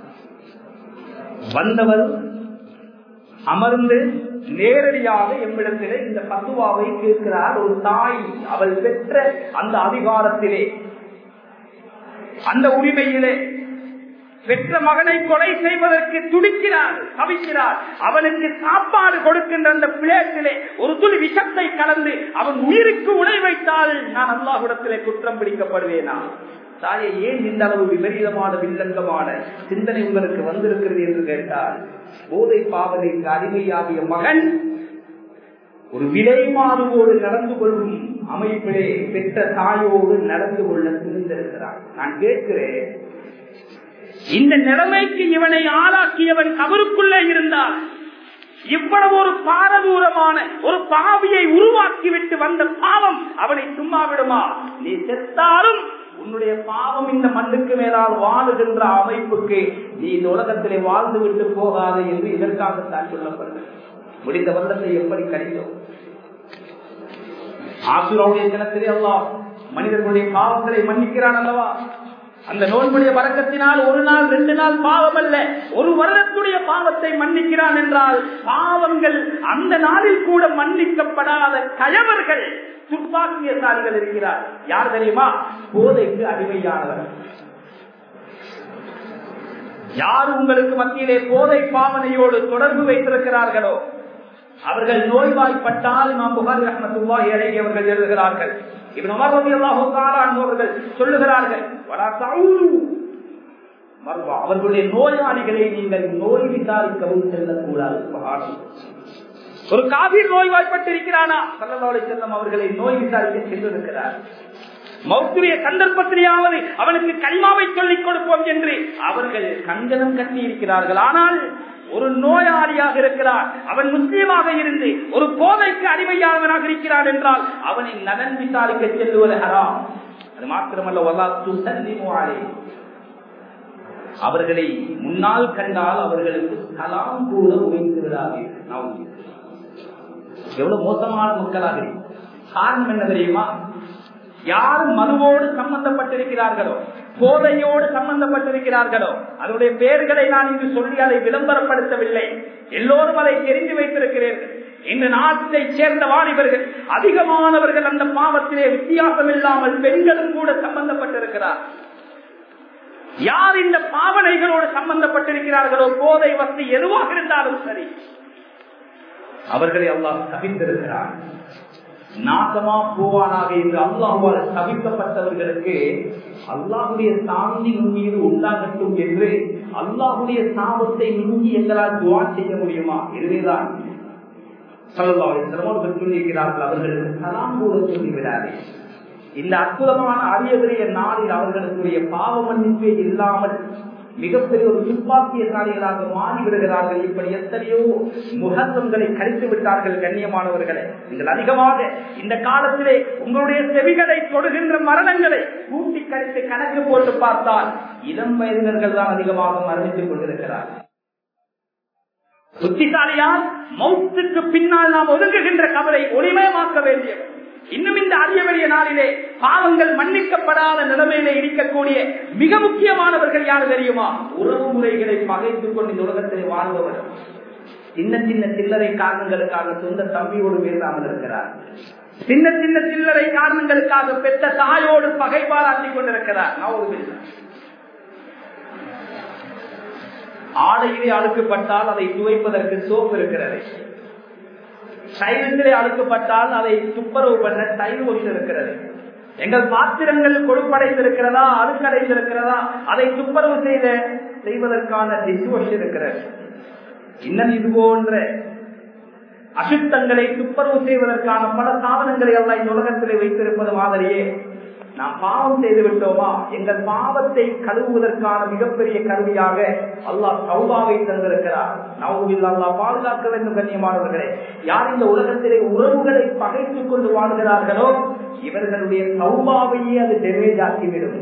Speaker 1: வந்தவர் அமர்ந்து நேரடியாக எம்மிடத்திலே இந்த பத்துவாவை கேட்கிறார். ஒரு தாய் அவள் பெற்ற அந்த அதிகாரத்திலே, அந்த உரிமையிலே பெற்ற மகனை கொலை செய்வதற்கு துடிக்கிறார், தவிக்கிறார். அவனுக்கு சாப்பாடு கொடுக்கின்ற அந்த பிளேட்டிலே ஒரு துளி விஷத்தை கலந்து அவன் உயிருக்கு உணை வைத்தால் நான் அல்லாஹ்விடத்திலே குற்றம் பிடிக்கப்படுவேனா? தாயை, ஏன் இந்த அளவு விபரீதமான வில்லங்கமான சிந்தனை உங்களுக்கு வந்திருக்கிறது என்று கேட்டால், போதை பாவனைக்கு அடிமையாகிய மகன் ஒரு விலை மாறுவோடு நடந்து கொள்ளும் அமைப்பிலே பெற்ற தாயோடு நடந்து கொள்ள துணிந்திருக்கிறான். நான் கேட்கிறேன், இந்த நிலைமைக்கு இவனை ஆளாக்கியவன் கபருக்குள்ளே இருந்தால் இவ்வளவு ஒரு பாரதூரமான ஒரு பாவியை உருவாக்கிவிட்டு வந்த பாவம் அவனை சும்மா விடுமா? நீ செத்தாலும் உன்னுடைய பாவம் இந்த மண்ணுக்கு மேலால் வாழுகின்ற அமைப்புக்கு நீ இந்த உலகத்திலே வாழ்ந்து விட்டு போகாது என்று இதற்காகத்தான் சொல்லப்படுது. முடிந்த வருடத்தை எப்படி கழித்தோம்? ஆசுராவுடைய தினத்திலே அல்லாஹ் மனிதர்களுடைய பாவங்களை மன்னிக்கிறான் அல்லவா? அந்த நோன்புடைய வரக்கத்தினால் ஒரு நாள் ரெண்டு நாள் பாவம் அல்ல, ஒரு வருடத்துடைய பாவத்தை மன்னிக்கிறான் என்றால் பாவங்கள் அந்த நாளில் கூட மன்னிக்கப்படாத கயவர்கள் துப்பாக்கியசாலிகள் இருக்கிறார். யார் தெரியுமா? போதைக்கு அடிமையானவர். யார் உங்களுக்கு மத்தியிலே போதை பாவனையோடு தொடர்பு வைத்திருக்கிறார்களோ அவர்கள் நோய்வாய்ப்பட்டால் இமாம் புகாரி ரஹ்மத்துல்லாஹி அலைஹி அவர்கள் எழுதுகிறார்கள், இப்னு உமர் ரலியல்லாஹு தஆலா அன்ஹு அவர்கள் சொல்லுகிறார்கள், வலா தஊது மர்வா, அவர்களுடைய நோயாளிகளை நீங்கள் நோய் விசாரிக்கவும் செல்லக்கூடாது. ஒரு காபீர் நோய்வாய்ப்பட்டிருக்கிறானா ஸல்லல்லாஹு அலைஹி வஸல்லம் அவர்களை நோய் விசாரிக்க சென்றிருக்கிறார். மௌத்துடைய சந்தர்ப்பத்திலேயாவது அவனுக்கு கலிமாவை சொல்லிக் கொடுப்போம் என்று அவர்கள் கங்கணம் கட்டி இருக்கிறார்கள். ஆனால் ஒரு நோயாளியாக இருக்கிறார், அவன் முஸ்லீமாக இருந்து ஒரு போதைக்கு அடிமையானவனாக இருக்கிறான் என்றால் அவனை நலன் விசாரிக்க செல்லுவது ஹராம். அது மாத்திரமல்ல, வலா துஸல்லிமு அலைஹி, அவர்களை முன்னால் கண்டால் அவர்களுக்கு சலாம் கூட உரைத்து விடாதீர்கள். எவ்வளவு மோசமான மக்களாக இருக்கு. காரணம் என்ன தெரியுமா? யார் மதுவோடு சம்பந்தப்பட்டிருக்கிறார்களோ, போதையோடு சம்பந்தப்பட்டிருக்கிறார்களோ, அதனுடைய பெயர்களை நான் இங்கு சொல்லி அதை விளம்பரப்படுத்தவில்லை, எல்லோரும் அதை தெரிந்து வைத்திருக்கிறீர்கள். இந்த நாட்டை சேர்ந்த வாலிபர்கள் அதிகமானவர்கள் அந்த பாவத்திலே வித்தியாசம் இல்லாமல் பெண்களும் கூட சம்பந்தப்பட்டிருக்கிறார். யார் இந்த பாவனைகளோடு சம்பந்தப்பட்டிருக்கிறார்களோ, போதை வசதி எதுவாக இருந்தாலும் சரி, அவர்களை அல்லாஹ் தவித்திருக்கிறார். நாசமா போவானாக என்று அல்லாஹ்வால் தவிக்கப்பட்டவர்களுக்கு அல்லாஹுடைய சாந்தி மீது உண்டாகட்டும் என்று அல்லாஹுடைய சாபத்தை மிஞ்சி எங்களால் துஆ செய்ய முடியுமா? இதுவேதான் ஸல்லல்லாஹு அலைஹி வஸல்லம் அவர்கள் சொல்லியிருக்கிறார்கள், அவர்களுக்கு சலாம் கூட சொல்லிவிடாதே. இந்த அற்புதமான அரிய பெரிய நாளில் அவர்களுடைய பாவ மன்னிப்பே இல்லாமல் மிகப்பெரிய ஒரு துப்பாக்கியசாலிகளாக மாறிவிடுகிறார்கள். இப்படி எத்தனையோ முகத்துவங்களை கழித்து விட்டார்கள். கண்ணியமானவர்களே, நீங்கள் அதிகமாக இந்த காலத்திலே உங்களுடைய செவிகளை தொடுகின்ற மரணங்களை கூட்டி கழித்து கணக்கு போட்டு பார்த்தால் இளம் வயதினர்கள் தான் அதிகமாக மரணித்துக் கொண்டிருக்கிறார்கள். புத்திசாலியால் மௌத்துக்கு பின்னால் நாம் ஒதுங்குகின்ற கவலை ஒளிமயமாக்க வேண்டியவர். இன்னும் இந்த அரிய பெரிய நாளிலே பாவங்கள் மன்னிக்கப்படாத நிலைமையிலே இருக்கக்கூடிய மிக முக்கியமானவர்கள் யார் தெரியுமா? உறவு முறைகளை பகைத்துக் கொண்டு இந்த உலகத்திலே வாழ்பவர். சின்ன சின்ன சில்லறை காரணங்களுக்காக சொந்த தம்பியோடு பேசாமல் இருக்கிறார். சின்ன சின்ன சில்லறை காரணங்களுக்காக பெற்ற தாயோடு பகை பாராட்டிக் கொண்டிருக்கிறார். ஆடையிலே அழுக்கப்பட்டால் அதை துவைப்பதற்கு சோப்பு இருக்கிறது. டைல்ஸிலே அழுக்கப்பட்டால் அதை துப்புரவு பண்ண டைல் வாஷ் இருக்கிறது. எங்கள் பாத்திரங்கள் கொழுப்படைந்திருக்கிறதா, அழுக்கடைந்திருக்கிறதா, அதை துப்புரவு செய்த செய்வதற்கான டிஷ் வாஷ் இருக்கிறது. இன்னும் இது போன்ற அசுத்தங்களை துப்புரவு செய்வதற்கான பல சாதனங்களை எல்லாம் இந்த உலகத்திலே வைத்திருப்பது மாதிரியே நாம் பாவம் செய்து விட்டோமா, எங்கள் பாவத்தை கழுவுவதற்கான மிகப்பெரிய கருவியாக அல்லாஹ் தௌபாவை தந்திருக்கிறார். நவுபில் அல்லாஹ் பாதுகாக்க வேண்டும். கண்ணியமானவர்களே, யார் இந்த உலகத்திலே உறவுகளை பகைத்துக் கொண்டு வாழ்கிறார்களோ இவர்களுடைய தௌபாவையே அது டெமேஜ் ஆக்கிவிடும்.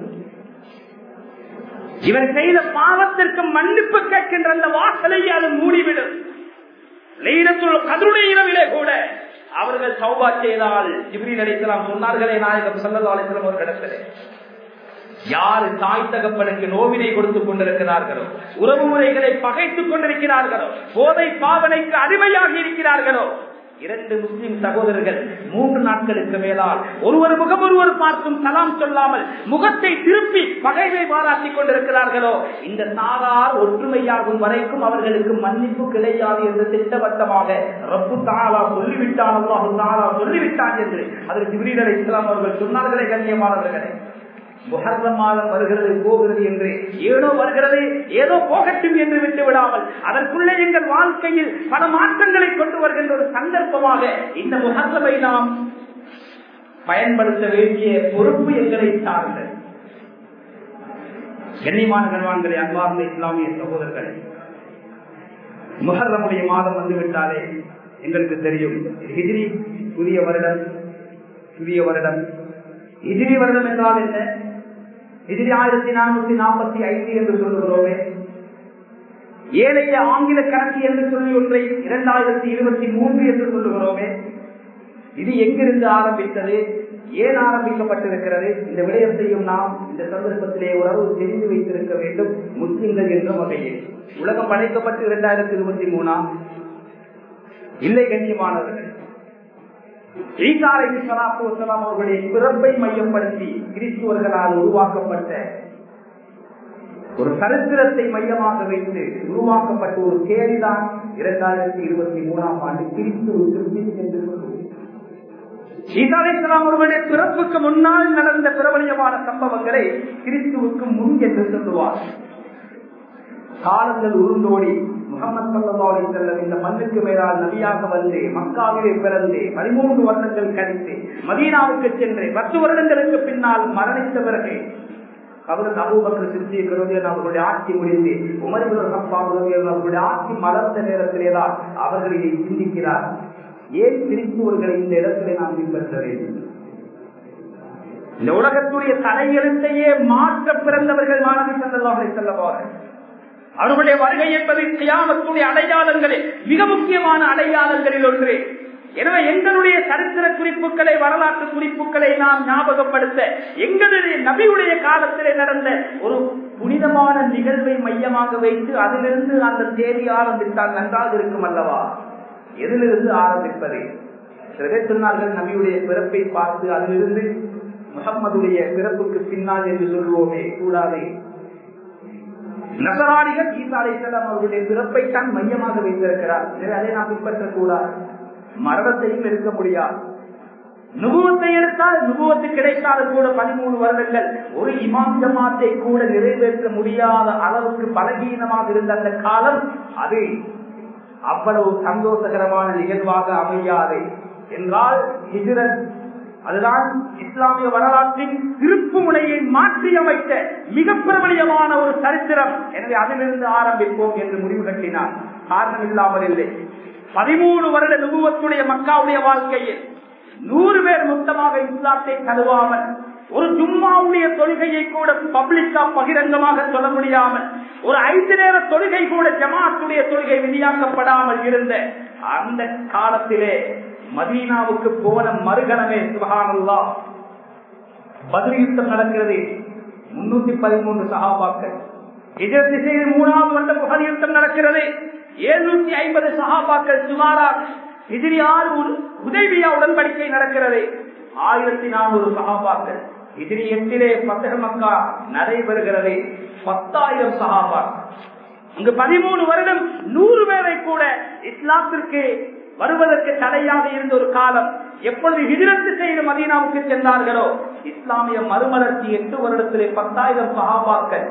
Speaker 1: இவர் செய்த பாவத்திற்கு மன்னிப்பு கேட்கின்ற அந்த வாசலையே அது மூடிவிடும். லைலத்துல் கத்ருடைய இரவிலே கூட அவர்கள் தௌபா செய்தால் ஜிப்ரீல் அலைஹிஸ்ஸலாம் சொன்னார்களே, நாயகம் ஸல்லல்லாஹு அலைஹி வஸல்லம் அவர்களிடத்திலே, யார் தாய் தகப்பனுக்கு நோவினை கொடுத்துக் கொண்டிருக்கிறார்களோ, உறவு முறைகளை பகைத்துக் கொண்டிருக்கிறார்களோ, போதை பாவனைக்கு அடிமையாகி இருக்கிறார்களோ, இரண்டு முஸ்லிம் சகோதரர்கள் மூன்று நாட்களுக்கு மேலால் ஒருவர் முகம் ஒருவர் பார்த்தும் சலாம் சொல்லாமல் முகத்தை திருப்பி பகைவை பாராட்டிக் கொண்டிருக்கிறார்களோ, இந்த சாரார் ஒற்றுமையாகும் வரைக்கும் அவர்களுக்கு மன்னிப்பு கிடையாது என்று திட்டவட்டமாக ரப்பு தஆலா சொல்லிவிட்டான், அல்லாஹ் தஆலா சொல்லிவிட்டான் என்று அதற்கு ஜிப்ரீல் அலைஹிஸ்ஸலாம் அவர்கள் சொன்னார்களே. கண்ணியமானவர்களே, முஹர்ரம் மாதம் வருகிறது போகிறது என்று ஏதோ வருகிறது ஏதோ போகட்டும் என்று விட்டு விடாமல் அதற்குள்ளே எங்கள் வாழ்க்கையில் பல மாற்றங்களை கொண்டு வருகின்ற ஒரு சந்தர்ப்பமாக இந்த முஹர்ரமை நாம் பயன்படுத்த வேண்டிய பொறுப்பு எங்களை சார்ந்தது. கண்ணியமான கண்வான்களே, அன்பார்ந்த இஸ்லாமிய சகோதரர்களே, முஹர்ரமுடைய மாதம் வந்துவிட்டாலே எங்களுக்கு தெரியும், ஹிஜ்ரி புதிய வருடம். புதிய வருடம் ஹிஜ்ரி வருடம் என்றால் என்ன? ஹிஜ்ரி ஆயிரத்தி நானூத்தி நாற்பத்தி ஐந்து என்று சொல்லுகிறோமே, ஏழைய ஆங்கில கணக்கு என்று சொல்லி ஒன்றை இரண்டாயிரத்தி இருபத்தி மூன்று என்று சொல்லுகிறோமே, இது எங்கிருந்து ஆரம்பித்தது, ஏன் ஆரம்பிக்கப்பட்டிருக்கிறது? இந்த விடயத்தையும் நாம் இந்த சந்தர்ப்பத்திலே உறவு தெரிந்து வைத்திருக்க வேண்டும். முஸ்லிம்கள் என்ற வகையில் உலகம் படைக்கப்பட்டு இரண்டாயிரத்தி இருபத்தி மூணாம் இல்லை கண்ணியமானவர்கள். ஈசா அலைஹிஸ்ஸலாத்து வஸ்ஸலாம் அவர்களுடைய பிறப்பை மையப்படுத்தி கிறிஸ்துவர்களால் உருவாக்கப்பட்ட ஒரு சரித்திரத்தை மையமாக வைத்து உருவாக்கப்பட்ட ஒரு கேள்விதான் இரண்டாயிரத்தி இருபத்தி மூணாம் ஆண்டு கிறிஸ்துவுக்கு என்று சொல்லுவோம். ஈசா அலைஹிஸ்ஸலாம் அவர்களுடைய பிறப்புக்கு முன்னால் நடந்த பிரபலியமான சம்பவங்களை கிறிஸ்துவுக்கு முன் என்று சொல்லுவார். காலங்கள் உருண்டோடி முஹம்மது ஸல்லல்லாஹு அலைஹி வஸல்லம் இந்த மண்ணுக்கு மேலால் நபியாக வந்து மக்காவிலே பிறந்து பதிமூன்று வருடங்கள் கழித்து மதீனாவுக்கு சென்று பத்து வருடங்களுக்கு பின்னால் மரணித்த பிறகு அவர்கள் அபூபக்கர் சித்திக் ரலியல்லாஹு அவர்களுடைய ஆட்சி முடிந்து உமர் இப்னு கத்தாப் ரலியல்லாஹு அவர்களுடைய ஆட்சி மலர்ந்த நேரத்திலேதான் அவர்கள் இதை சிந்திக்கிறார். ஏன் கிறிஸ்துவர்களை இந்த இடத்திலே நாம் பின்பற்ற வேண்டும்? இந்த உலகத்துடைய தலையெழுத்தையே மாற்ற பிறந்தவர்கள் மாணவி ஸல்லல்லாஹு அலைஹி வஸல்லம் அவர்கள். அவர்களுடைய வருகை என்பது கியாமத்துடைய அடையாளங்களில் மிக முக்கியமான அடையாளங்களில் ஒன்று. எனவே எங்களுடைய சரித்திர குறிப்புகளை வரலாற்று குறிப்புகளை நாம் ஞாபகப்படுத்த எங்களுடைய நபியுடைய காலத்திலே நடந்த ஒரு புனிதமான நிகழ்வை மையமாக வைத்து அதிலிருந்து அந்த தேதி ஆரம்பித்தால் நன்றாக இருக்கும் அல்லவா? எதிலிருந்து ஆரம்பிப்பது? சிலரே சொன்னார்கள் நபியுடைய பிறப்பை பார்த்து அதிலிருந்து முஹம்மதுடைய பிறப்புக்கு பின்னால் என்று சொல்லுவோமே, கூடாது. நசராணிகள் ஈசா அலைஹிஸ்ஸலாம் அவர்களுடைய பிறப்பை தான் மையமாக வைத்திருக்கிறார். அதை நாம் பின்பற்றக்கூடாது. மரணத்தையும் எடுக்க முடியாது. நுபுவத்தை எடுத்தால் நுபுவத்து கிடைத்தாலும் கூட பதிமூணு வருடங்கள் ஒரு இமாம் ஜமாத்தை கூட நிறைவேற்ற முடியாத அளவுக்கு பலகீனமாக இருந்த அந்த காலம் அது அவ்வளவு சந்தோஷகரமான நிகழ்வாக அமையாது என்றால் ஹிஜ்ரத் அதுதான் இஸ்லாமிய வரலாற்றின் திருப்பு முனையை மாற்றி அமைத்த மிக பிரபலியமான ஒரு சரித்திரம். எனவே அதிலிருந்து ஆரம்பிப்போம் என்று முடிவு கட்டினார். காரணம் இல்லாமல் இல்லை. பதிமூணு வருட நுபுவத்துடைய மக்காவுடைய வாழ்க்கையில் நூறு பேர் மொத்தமாக இஸ்லாத்தை தழுவாமல் ஒரு ஜும்மாவுடைய தொழுகையை கூட பப்ளிக்கா பகிரங்கமாக சொல்ல முடியாமல் ஒரு ஐந்து நேர தொழுகை கூட ஜமாத்துடைய தொழுகை விதியாக்கப்படாமல் இருந்த அந்த காலத்திலே மதீனாவுக்கு போன மறுகணமே சுப்ஹானல்லாஹ் பத்ர் யுத்தம் நடக்கிறது. முன்னூத்தி பதிமூன்று சஹாபாக்கள். ஹிஜ்ரத் திசையில் மூணாவது வருட உஹத் யுத்தம் நடக்கிறது. எழுநூத்தி ஐம்பது சஹாபாக்கள் சுமாராக. ஹிஜ்ரி ஆறு ஹுதைபியா உடன்படிக்கை நடக்கிறது. ஆயிரத்தி நானூறு சஹாபாக்கள். ஹிஜ்ரி எட்டிலே ஃபத்ஹ் மக்கா நடைபெறுகிறது. பத்தாயிரம் சஹாபாக்கள். அங்கு பதிமூணு வருடம் நூறு பேரை கூட இஸ்லாத்திற்கு வருவதற்கு தடையாக இருந்த ஒரு காலம். எப்பொழுது ஹிஜ்ரத் செய்து மதீனாவுக்கு சென்றார்களோ இஸ்லாமிய மறுமலர்ச்சி எட்டு வருடத்திலே பத்தாயிரம் சஹாபாக்கள்.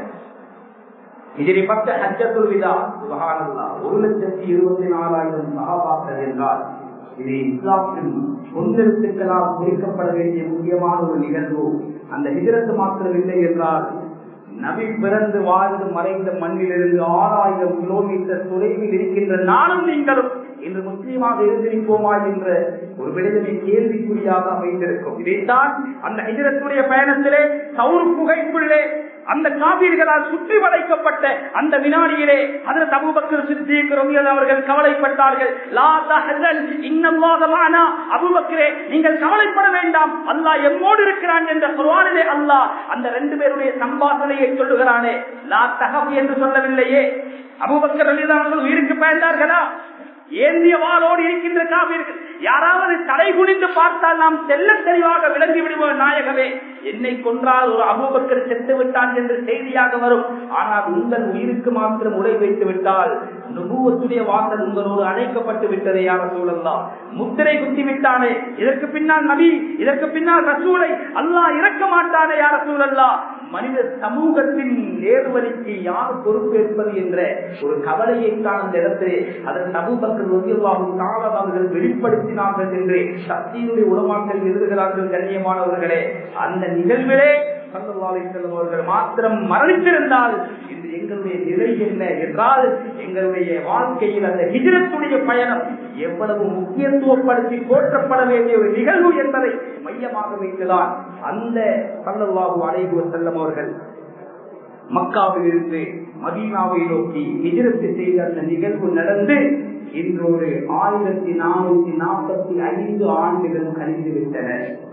Speaker 1: ஹிஜ்ரி பத்து ஹஜ்ஜத்துல் விதா சுப்ஹானல்லாஹ் ஒரு லட்சத்தி இருபத்தி நாலாயிரம் சஹாபாக்கள் என்றால் இது இஸ்லாத்தின் கொண்டெடுத்துக்களால் குறிக்கப்பட வேண்டிய முக்கியமான ஒரு நிகழ்வு. அந்த ஹிஜ்ரத் மாத்திரம் இல்லை என்றால் நபி பிறந்து வாழ்ந்து மறைந்த மண்ணிலிருந்து ஆறாயிரம் கிலோமீட்டர் தொலைவில் இருக்கின்ற நானும் நீங்களும் இன்று முஸ்லீமாக இருந்திருப்போமா என்ற ஒரு விடயமே கேள்விக்குறியாக அமைந்திருக்கும். இதைத்தான் அந்த ஹிஜ்ரத்துடைய பயணத்திலே சவுர் குகைக்குள்ளே அந்த காபீர்களால் சுற்றி வளைக்கப்பட்ட அந்த வினாடியிலே ஹஜ்ரத் அபூபக்கர் சித்திக் ரலியல்லாஹு அவர்கள் கவலைப்பட்டார்கள். லா தஹஸன் இன்னல்லாஹ மஅனா, அபூபக்கரே நீங்கள் கவலைப்பட வேண்டாம், அல்லாஹ் எம்மோடு இருக்கிறான் என்ற குர்ஆனிலே அல்லாஹ் அந்த ரெண்டு பேருடைய சம்பாஷணையை சொல்லுகிறானே. லா தஹப் என்று சொல்லவில்லையே. அபூபக்கர் ரலியல்லாஹு அவர்கள் உயிருக்கு பயந்தார்களா? ஏந்திய வாளோடு இருக்கின்ற காபீர்கள் யாராவது தலை குனிந்து பார்த்தால் நாம் தெல்ல தெளிவாக விளங்கி விடுவோம். நாயகமே, என்னை கொன்றால் ஒரு அபூபக்கர் செத்து விட்டான் என்று செய்தியாக வரும். ஆனால் உங்கள் உயிருக்கு மாத்திரம் உடை வைத்து விட்டால் நுபுவத்துடைய வாசல் உங்களோடு அழைக்கப்பட்டு விட்டதே யா ரசூலல்லாஹ். முத்திரை குத்தி விட்டானே, இதற்கு பின்னால் நபி, இதற்கு பின்னால் ரசூலை அல்லாஹ் இறக்க மாட்டானே யா ரசூலல்லாஹ். மனித சமூகத்தின் நேர்வழிக்கு யார் பொறுப்பேற்பது என்ற ஒரு கவலையை தான் அந்த இடத்திலே அதன் அபூபக்கர் ரலியல்லாஹு தஆலா அவர்கள் வெளிப்படுத்தினார்கள் என்று தஃசீருடைய உலமாக்கள் எழுதுகிறார்கள். கண்ணியமானவர்களே, அந்த நிகழ்விலே ஸல்லல்லாஹு அலைஹி வஸல்லம் அவர்கள் மாத்திரம் மரணித்திருந்தால் இது எங்களுடைய நிலை என்ன என்றால் எங்களுடைய வாழ்க்கையில் அந்த ஹிஜ்ரத்துடைய பயணம் எவ்வளவு முக்கியத்துவப்படுத்தி போற்றப்பட வேண்டிய ஒரு நிகழ்வு என்பதை மையமாக வைத்துதான் அந்த ஸல்லல்லாஹு அலைஹி வஸல்லம் அவர்கள் மக்காவில் இருந்து மதீனாவை நோக்கி ஹிஜ்ரத் செய்த அந்த நிகழ்வு நடந்து இன்று ஒரு ஆயிரத்தி நானூத்தி நாற்பத்தி ஐந்து ஆண்டுகள் கழிந்து விட்டன.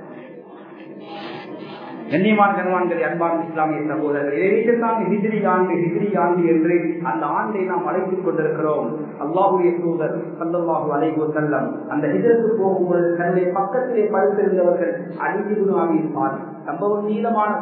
Speaker 1: கண்ணியமான கணவான்களை, அன்பான இஸ்லாமிய சகோதரர்கள், தான் ஹிஜ்ரி ஆண்டு ஹிஜ்ரி ஆண்டு என்று அந்த ஆண்டை நாம் அழைத்துக் கொண்டிருக்கிறோம். அல்லாஹ்வுடைய தூதர் ஸல்லல்லாஹு அலைஹி வஸல்லம் அந்த ஹிஜ்ரத்துக்கு போகும்போது தன்னுடைய பக்கத்திலே படுத்திருந்தவர்கள் அலி இப்னு அபீ தாலிப். சம்பவம் நீளமான.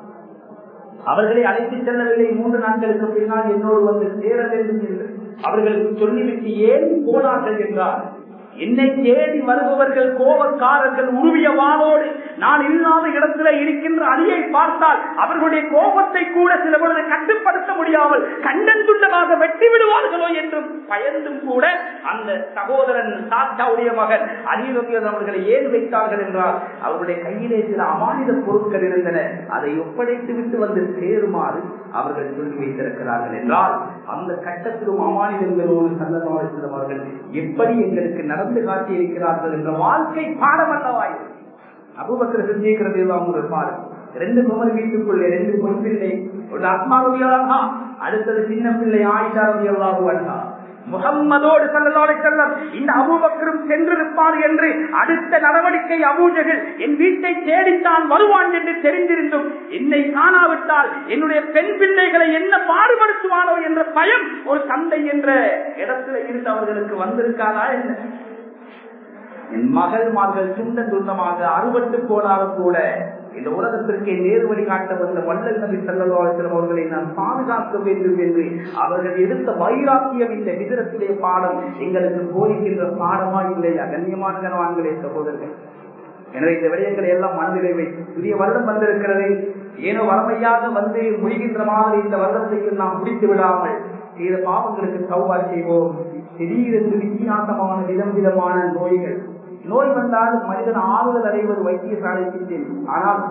Speaker 1: அவர்களை அழைத்து செல்லவில்லை. மூன்று நாட்களுக்கு பின்னால் என்னோடு வந்து சேர வேண்டும் என்று அவர்களுக்கு சொல்லிவிட்டு ஏன் போனார்கள் என்றார், என்னை தேடி வருபவர்கள் கோபக்காரர்கள் உருவிய வாளோடு நான் இல்லாத இடத்துல இருக்கின்ற அலியை பார்த்தால் அவர்களுடைய கோபத்தை கூட சில பொழுது கட்டுப்படுத்த முடியாமல் கண்டந்துண்டமாக வெட்டி விடுவார்களோ என்றும் பயந்தும் கூட அந்த சகோதரன் சாச்சாவுடைய மகன் அலி ரலியல்லாஹு அவர்களை ஏன் வைத்தார்கள் என்றால் அவருடைய கையிலே சில அமானித பொருட்கள் இருந்தன. அதை ஒப்படைத்து விட்டு வந்து சேருமாறு அவர்கள் சொல்லி வைத்திருக்கிறார்கள் என்றால் அந்த கட்டத்திலும் அமானிதங்களோடு ஸல்லல்லாஹு அலைஹி வஸல்லம் அவர்கள் எப்படி எங்களுக்கு நடந்து காட்டி இருக்கிறார்கள் என்ற வாழ்க்கை பாடம் அல்லவாய். அபூபக்கர் சித்திக் ரலியல்லாஹு அன்ஹு பாரு ரெண்டு குமர் வீட்டுக்குள்ளே ரெண்டு பொன் பிள்ளை, ஒரு அஸ்மா ரலியல்லாஹு அன்ஹா, அடுத்தது சின்ன பிள்ளை ஆயிஷா ரலியல்லாஹு அன்ஹா. முஹம்மதோடு ஸல்லல்லாஹு அலைஹி வஸல்லம் இந்த அபூபக்கரும் சென்றிருப்பார் என்று அடுத்த நடவடிக்கை அபூஜஹல் என் வீட்டை தேடித்தான் வருவான் என்று தெரிந்திருந்தும் என்னை காணாவிட்டால் என்னுடைய பெண் பிள்ளைகளை என்ன பாடுபடுத்துவானோ என்ற பயம் ஒரு தந்தை என்ற இடத்துல இருந்து அவர்களுக்கு வந்திருக்காதா என்ன? என் மகள்மார்கள் துண்ட துண்டமாக அறுபட்டு போனாலும் கூட இந்த உலகத்திற்கு நேர்வழி காட்ட வந்த வல்லல் நபி ஸல்லல்லாஹு அலைஹி வஸல்லம் அவர்களை நான் பாதுகாக்க வேண்டும் என்று அவர்கள் எடுத்த வைராக்கியம் இந்த ஹிஜ்ரத்திலே பாடம் எங்களுக்கு போதிக்கின்ற பாடமா இல்லையா? கண்ணியமான கணவான்களே, சகோதரர்கள், எனவே இந்த விடயங்களை எல்லாம் மனதிலே வைத்து புதிய வருடம் வந்திருக்கிறது, ஏனோ வளமையாக வந்து முடிகின்ற மாதிரி இந்த வருடத்தையும் நாம் முடித்து விடாமல் செய்த பாவங்களுக்கு தௌபா செய்வோம். திடீரென்று வித்தியாசமான விதம் விதமான நோய்கள் நோய் வந்தால் மனிதன் ஆறுதல் அடைவது வைத்தியசாலைக்கு செல்லும். ஆனால்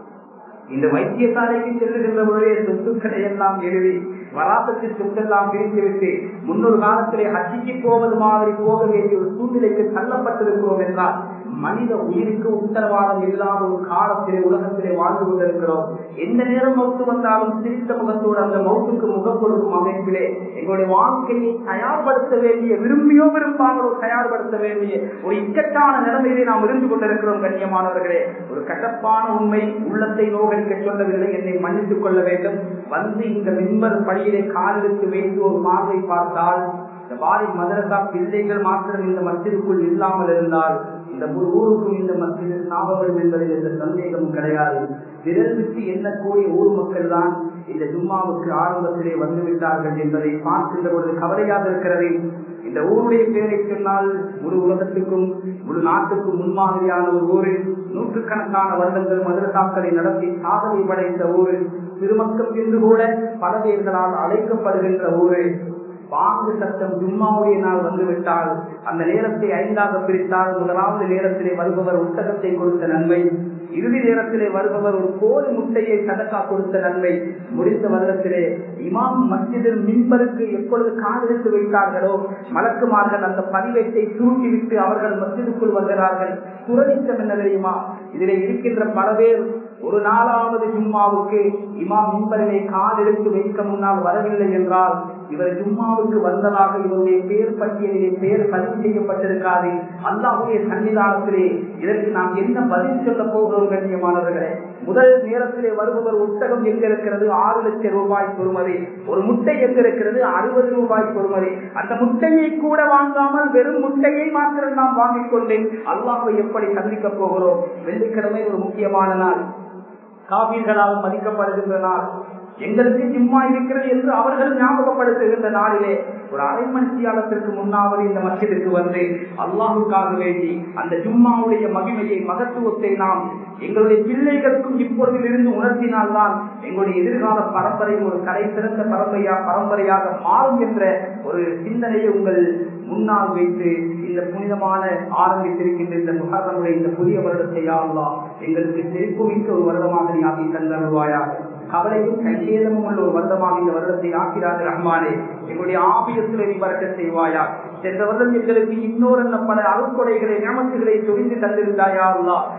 Speaker 1: இந்த வைத்தியசாலைக்கு செல்லுகின்ற பொழுதே சொத்துக்களை எல்லாம் எழுதி வராசத்தில் சொத்தெல்லாம் பிரித்துவிட்டு முன்னொரு காலத்திலே ஹஜ்ஜிக்கு போவது மாதிரி போக வேண்டிய ஒரு சூழ்நிலைக்கு தள்ளப்பட்டிருக்கிறோம் என்றால் மனித உயிருக்கு உத்தரவாதம் இல்லாத ஒரு காலத்திலே உலகத்திலே வாழ்ந்து கொண்டிருக்கிறோம். எந்த நேரம் மௌத்து வந்தாலும் சிரித்த முகத்தோடு அந்த மௌத்துக்கு முகம் கொடுக்கும் அமைப்பிலே எங்களுடைய வாழ்க்கையை தயார்படுத்த வேண்டிய, விரும்பியோ விரும்பாமலோ தயார்படுத்த வேண்டிய ஒரு இக்கட்டான நிலைமையிலே நாம் இருந்து கொண்டிருக்கிறோம். கண்ணியமானவர்களே, ஒரு கட்டப்பான உண்மை உள்ளத்தை நோகடிக்க சொல்லவில்லை, என்னை மன்னித்துக் கொள்ள வேண்டும். வந்து இந்த மின்பர் படியிலே காலிற்கு வைத்து ஒரு மாதை பார்த்தால் இந்த பாரி மதரசா பிள்ளைகள் மாத்திரம் இந்த மஸ்ஜிதுக்குள் இல்லாமல் இருந்தால் இந்த ஒரு ஊருக்கும் இந்த மஸ்ஜிதில் சாபம் என்பதில் எந்த சந்தேகமும் கிடையாது. விரல் விட்டு எண்ணக்கூடிய ஊர் மக்கள் தான் இந்த ஜும்மாவுக்கு ஆரம்பத்திலே வந்துவிட்டார்கள் என்பதை பார்க்கின்ற பொழுது கவலையாக இருக்கிறது. இந்த ஊருடைய பெயரை சொன்னால் முழு உலகத்துக்கும் முழு நாட்டுக்கும் முன்மாதிரியான ஒரு ஊரு, நூற்றுக்கணக்கான வருடங்கள் மதரசாக்களை நடத்தி சாதனை படைத்த ஊரு, திருமக்கம் என்று கூட பல பேர்களால் அழைக்கப்படுகின்ற ஊரு. பாங்கு சத்தம் ஜும்மாவுடைய நாள் வந்துவிட்டால் அந்த நேரத்தை ஐந்தாக பிரித்தால் முதலாவது நேரத்திலே வருபவர் ஒட்டகத்தை கொடுத்த நன்மை, இறுதி நேரத்திலே வருபவர் ஒரு கோழி முட்டையை சதக்கா கொடுத்த நன்மை, முடித்த வருடத்திலே இமாம் மஸ்ஜிதில் மின்பருக்கு எப்பொழுது காதலித்து வைத்தார்களோ மலக்குமார்கள் அந்த பதிவேட்டை தூக்கிவிட்டு அவர்கள் மஸ்ஜிதுக்குள் வருகிறார்கள். துரதிஷ்டம் என்ன தெரியுமா? இதிலே இருக்கின்ற பல பேர் ஒரு நாலாவது ஜும்மாவுக்கு இமாம் மின்பரிலே காதெடுத்து வைக்க முன்னால் வரவில்லை என்றால் இவர் ஜும்மாவுக்கு வந்ததாக இவருடைய பேர் பட்டியலிலே பேர் பதிவு செய்யப்பட்டிருக்காது. அல்லாஹ்வுடைய சன்னிதானத்திலே இதற்கு நாம் என்ன பதில் சொல்ல போகிறோம்? கண்ணியமானவர்களே, முதல் நேரத்திலே வருபவர் ஒட்டகம் எங்க இருக்கிறது? ஆறு லட்சம் ரூபாய் பொறுமதி. ஒரு முட்டை எங்க இருக்கிறது? அறுபது ரூபாய் பொறுமதி. அந்த முட்டையை கூட வாங்காமல் வெறும் முட்டையை மாத்திரம் நாம் வாங்கிக் கொண்டேன் அல்லாஹ்வை எப்படி சந்திக்க போகிறோம்? வெள்ளிக்கிழமை ஒரு முக்கியமான நாள், காபீர்களால் மதிக்கப்படுகின்ற நாள், எங்களுக்கு ஜும்மா இருக்கிறது என்று அவர்கள் ஞாபகப்படுத்துகின்ற நாளிலே ஒரு அரை மணித்தியாலத்திற்கு முன்னாவது இந்த மஸ்ஜிதுக்கு வந்து அல்லாஹுக்காக வேண்டி அந்த ஜும்மாவுடைய மகிமையை, மகத்துவத்தை நாம் எங்களுடைய பிள்ளைகளுக்கும் இப்பொழுதிலிருந்து உணர்த்தினால்தான் எங்களுடைய எதிர்கால பரம்பரை ஒரு கரை சிறந்த பரம்பரையா பரம்பரையாக மாறும் என்ற ஒரு சிந்தனையை உங்கள் முன்னால் வைத்து இந்த புனிதமான ஆரம்பித்திருக்கின்ற இந்த முஹர்ரமுடைய இந்த புதிய வருடத்தை யா அல்லாஹ் எங்களுக்கு செழிப்புமிக்க ஒரு வருடமாக நீ ஆக்கி தந்தருள்வாயாக. கவலையும் கைசேதமும் உள்ள ஒரு வருடமாக இந்த வருடத்தை ஆக்கிறார் ரஹ்மானே. எங்களுடைய ஆபியத்திலே நீ வரக்கச் செய்வாயா. சென்ற வருடம் எங்களுக்கு இன்னொரு பல அருட்கொடைகளை நியமத்துகளை சொரிந்து தந்திருந்தாயா அல்லாஹ்.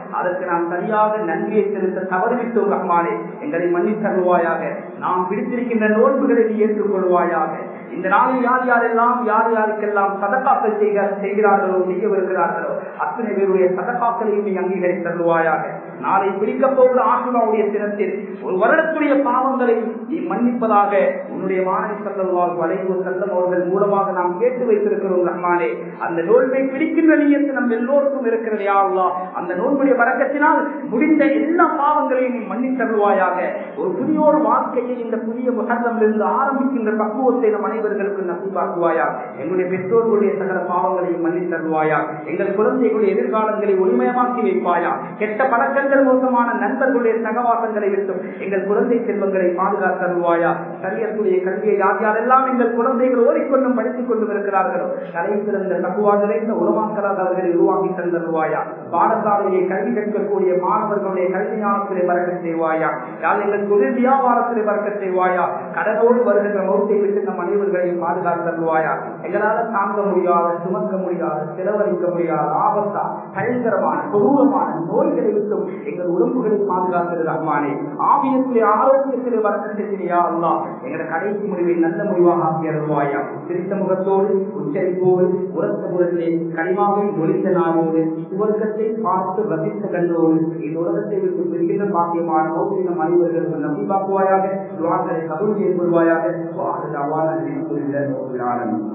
Speaker 1: அதற்கு நாம் சரியாக நன்றியை செலுத்த தவறிவிட்டோம் ரஹ்மானே. எங்களை மன்னித் தருவாயாக. நாம் பிடித்திருக்கின்ற நோன்புகளை நீ ஏற்றுக்கொள்வாயாக. இந்த நாளில் யார் யாரெல்லாம் யார் யாருக்கெல்லாம் சதகாக்கள் செய்கிறார்களோ செய்யவிருக்கிறார்களோ அத்தனை பேருடைய சதகாக்களையும் நீ அங்கீகரித்து தருவாயாக. நாளை பிடிக்கப் போகிற ஆசுராவுடைய தினத்தில் ஒரு வருடத்துடைய பாவங்களை நீ மன்னிப்பதாக உன்னுடைய மாணவி ஸல்லல்லாஹு அலைஹி வஸல்லம் அவர்கள் மூலமாக நாம் கேட்டு வைத்திருக்கிறோம் ரஹ்மானே. அந்த நோன்பை பிடிக்கின்ற நியத்து நம் எல்லோருக்கும் இருக்கிறது யா அல்லாஹ். அந்த நோன்புடைய வரக்கத்தினால் முடிந்த எல்லா பாவங்களையும் நீ மன்னித்து தருவாயாக. ஒரு புதிய ஒரு வாழ்க்கையை இந்த புதிய முஹர்ரமிலிருந்து ஆரம்பிக்கின்ற பக்குவத்தை நம் அனைவர்களுக்கு நசீபாக்குவாயா. எங்களுடைய பெற்றோர்களுடைய சகல பாவங்களையும் மன்னித்து தருவாயா. எங்கள் குழந்தைகளுடைய எதிர்காலங்களை ஒளிமயமாக்கி வைப்பாயா. கெட்ட பழக்கங்கள் மோசமான நண்பர்களுடைய சகவாசங்களை விட்டும் எங்கள் குழந்தை செல்வங்களை பாதுகாத்து தருவாயா. சரியத்துடைய கல்வியை யார் யாரெல்லாம் எங்கள் குழந்தைகள் ஓடிக்கொண்டும் படித்துக் கொண்டும் இருக்கிறார்களோ தலை சிறந்த தகுவாதலை இந்த உலமாக்களாக அவர்களை உருவாக்கி தருவாயா. பாடசாலையை கல்வி கற்கக்கூடிய மாணவர்களுடைய கல்வி ஞானத்திலே பறக்க செய்வாயா. யார் எங்கள் தொழில் வியாபாரத்திலே பறக்க செய்வாயா. கடனோடு வருகின்ற மௌத்தை விட்டு நம் அனைவர்களையும் பாதுகாத்து தருவாயா. எங்களால் தாங்க முடியாத, சுமக்க முடியாத, செலவழிக்க முடியாத ஆபத்தா பயங்கரமான கொடூரமான நோய்களை விட்டும் எங்கள் உடம்புகளை பாதுகாக்கிறது ரஹ்மானே. ஆவியத்திலே ஆரோக்கியத்திலே வரக்க செய்யா அல்லாஹ். எங்களை கடைசி முடிவை நல்ல முடிவாக ஆக்கி அருள்வாயா. சிரித்த முகத்தோடு உச்சரிப்போடு உரத்த முகத்திலே கனிமாவை ஒளித்த நாளோடு சுவர்க்கத்தை பார்த்து ரசித்த கண்ணோடு இந்த உலகத்தை விட்டு பிரிகின்ற பாக்கியமான மௌத்தின மனிதர்களுக்கு நம்பிப்பாக்குவாயாக. துஆக்களை கபூல் செய்து கொள்வாயாக. வாஹ் அவான அல்ஹம்துலில்லாஹி ரப்பில் ஆலமீன்.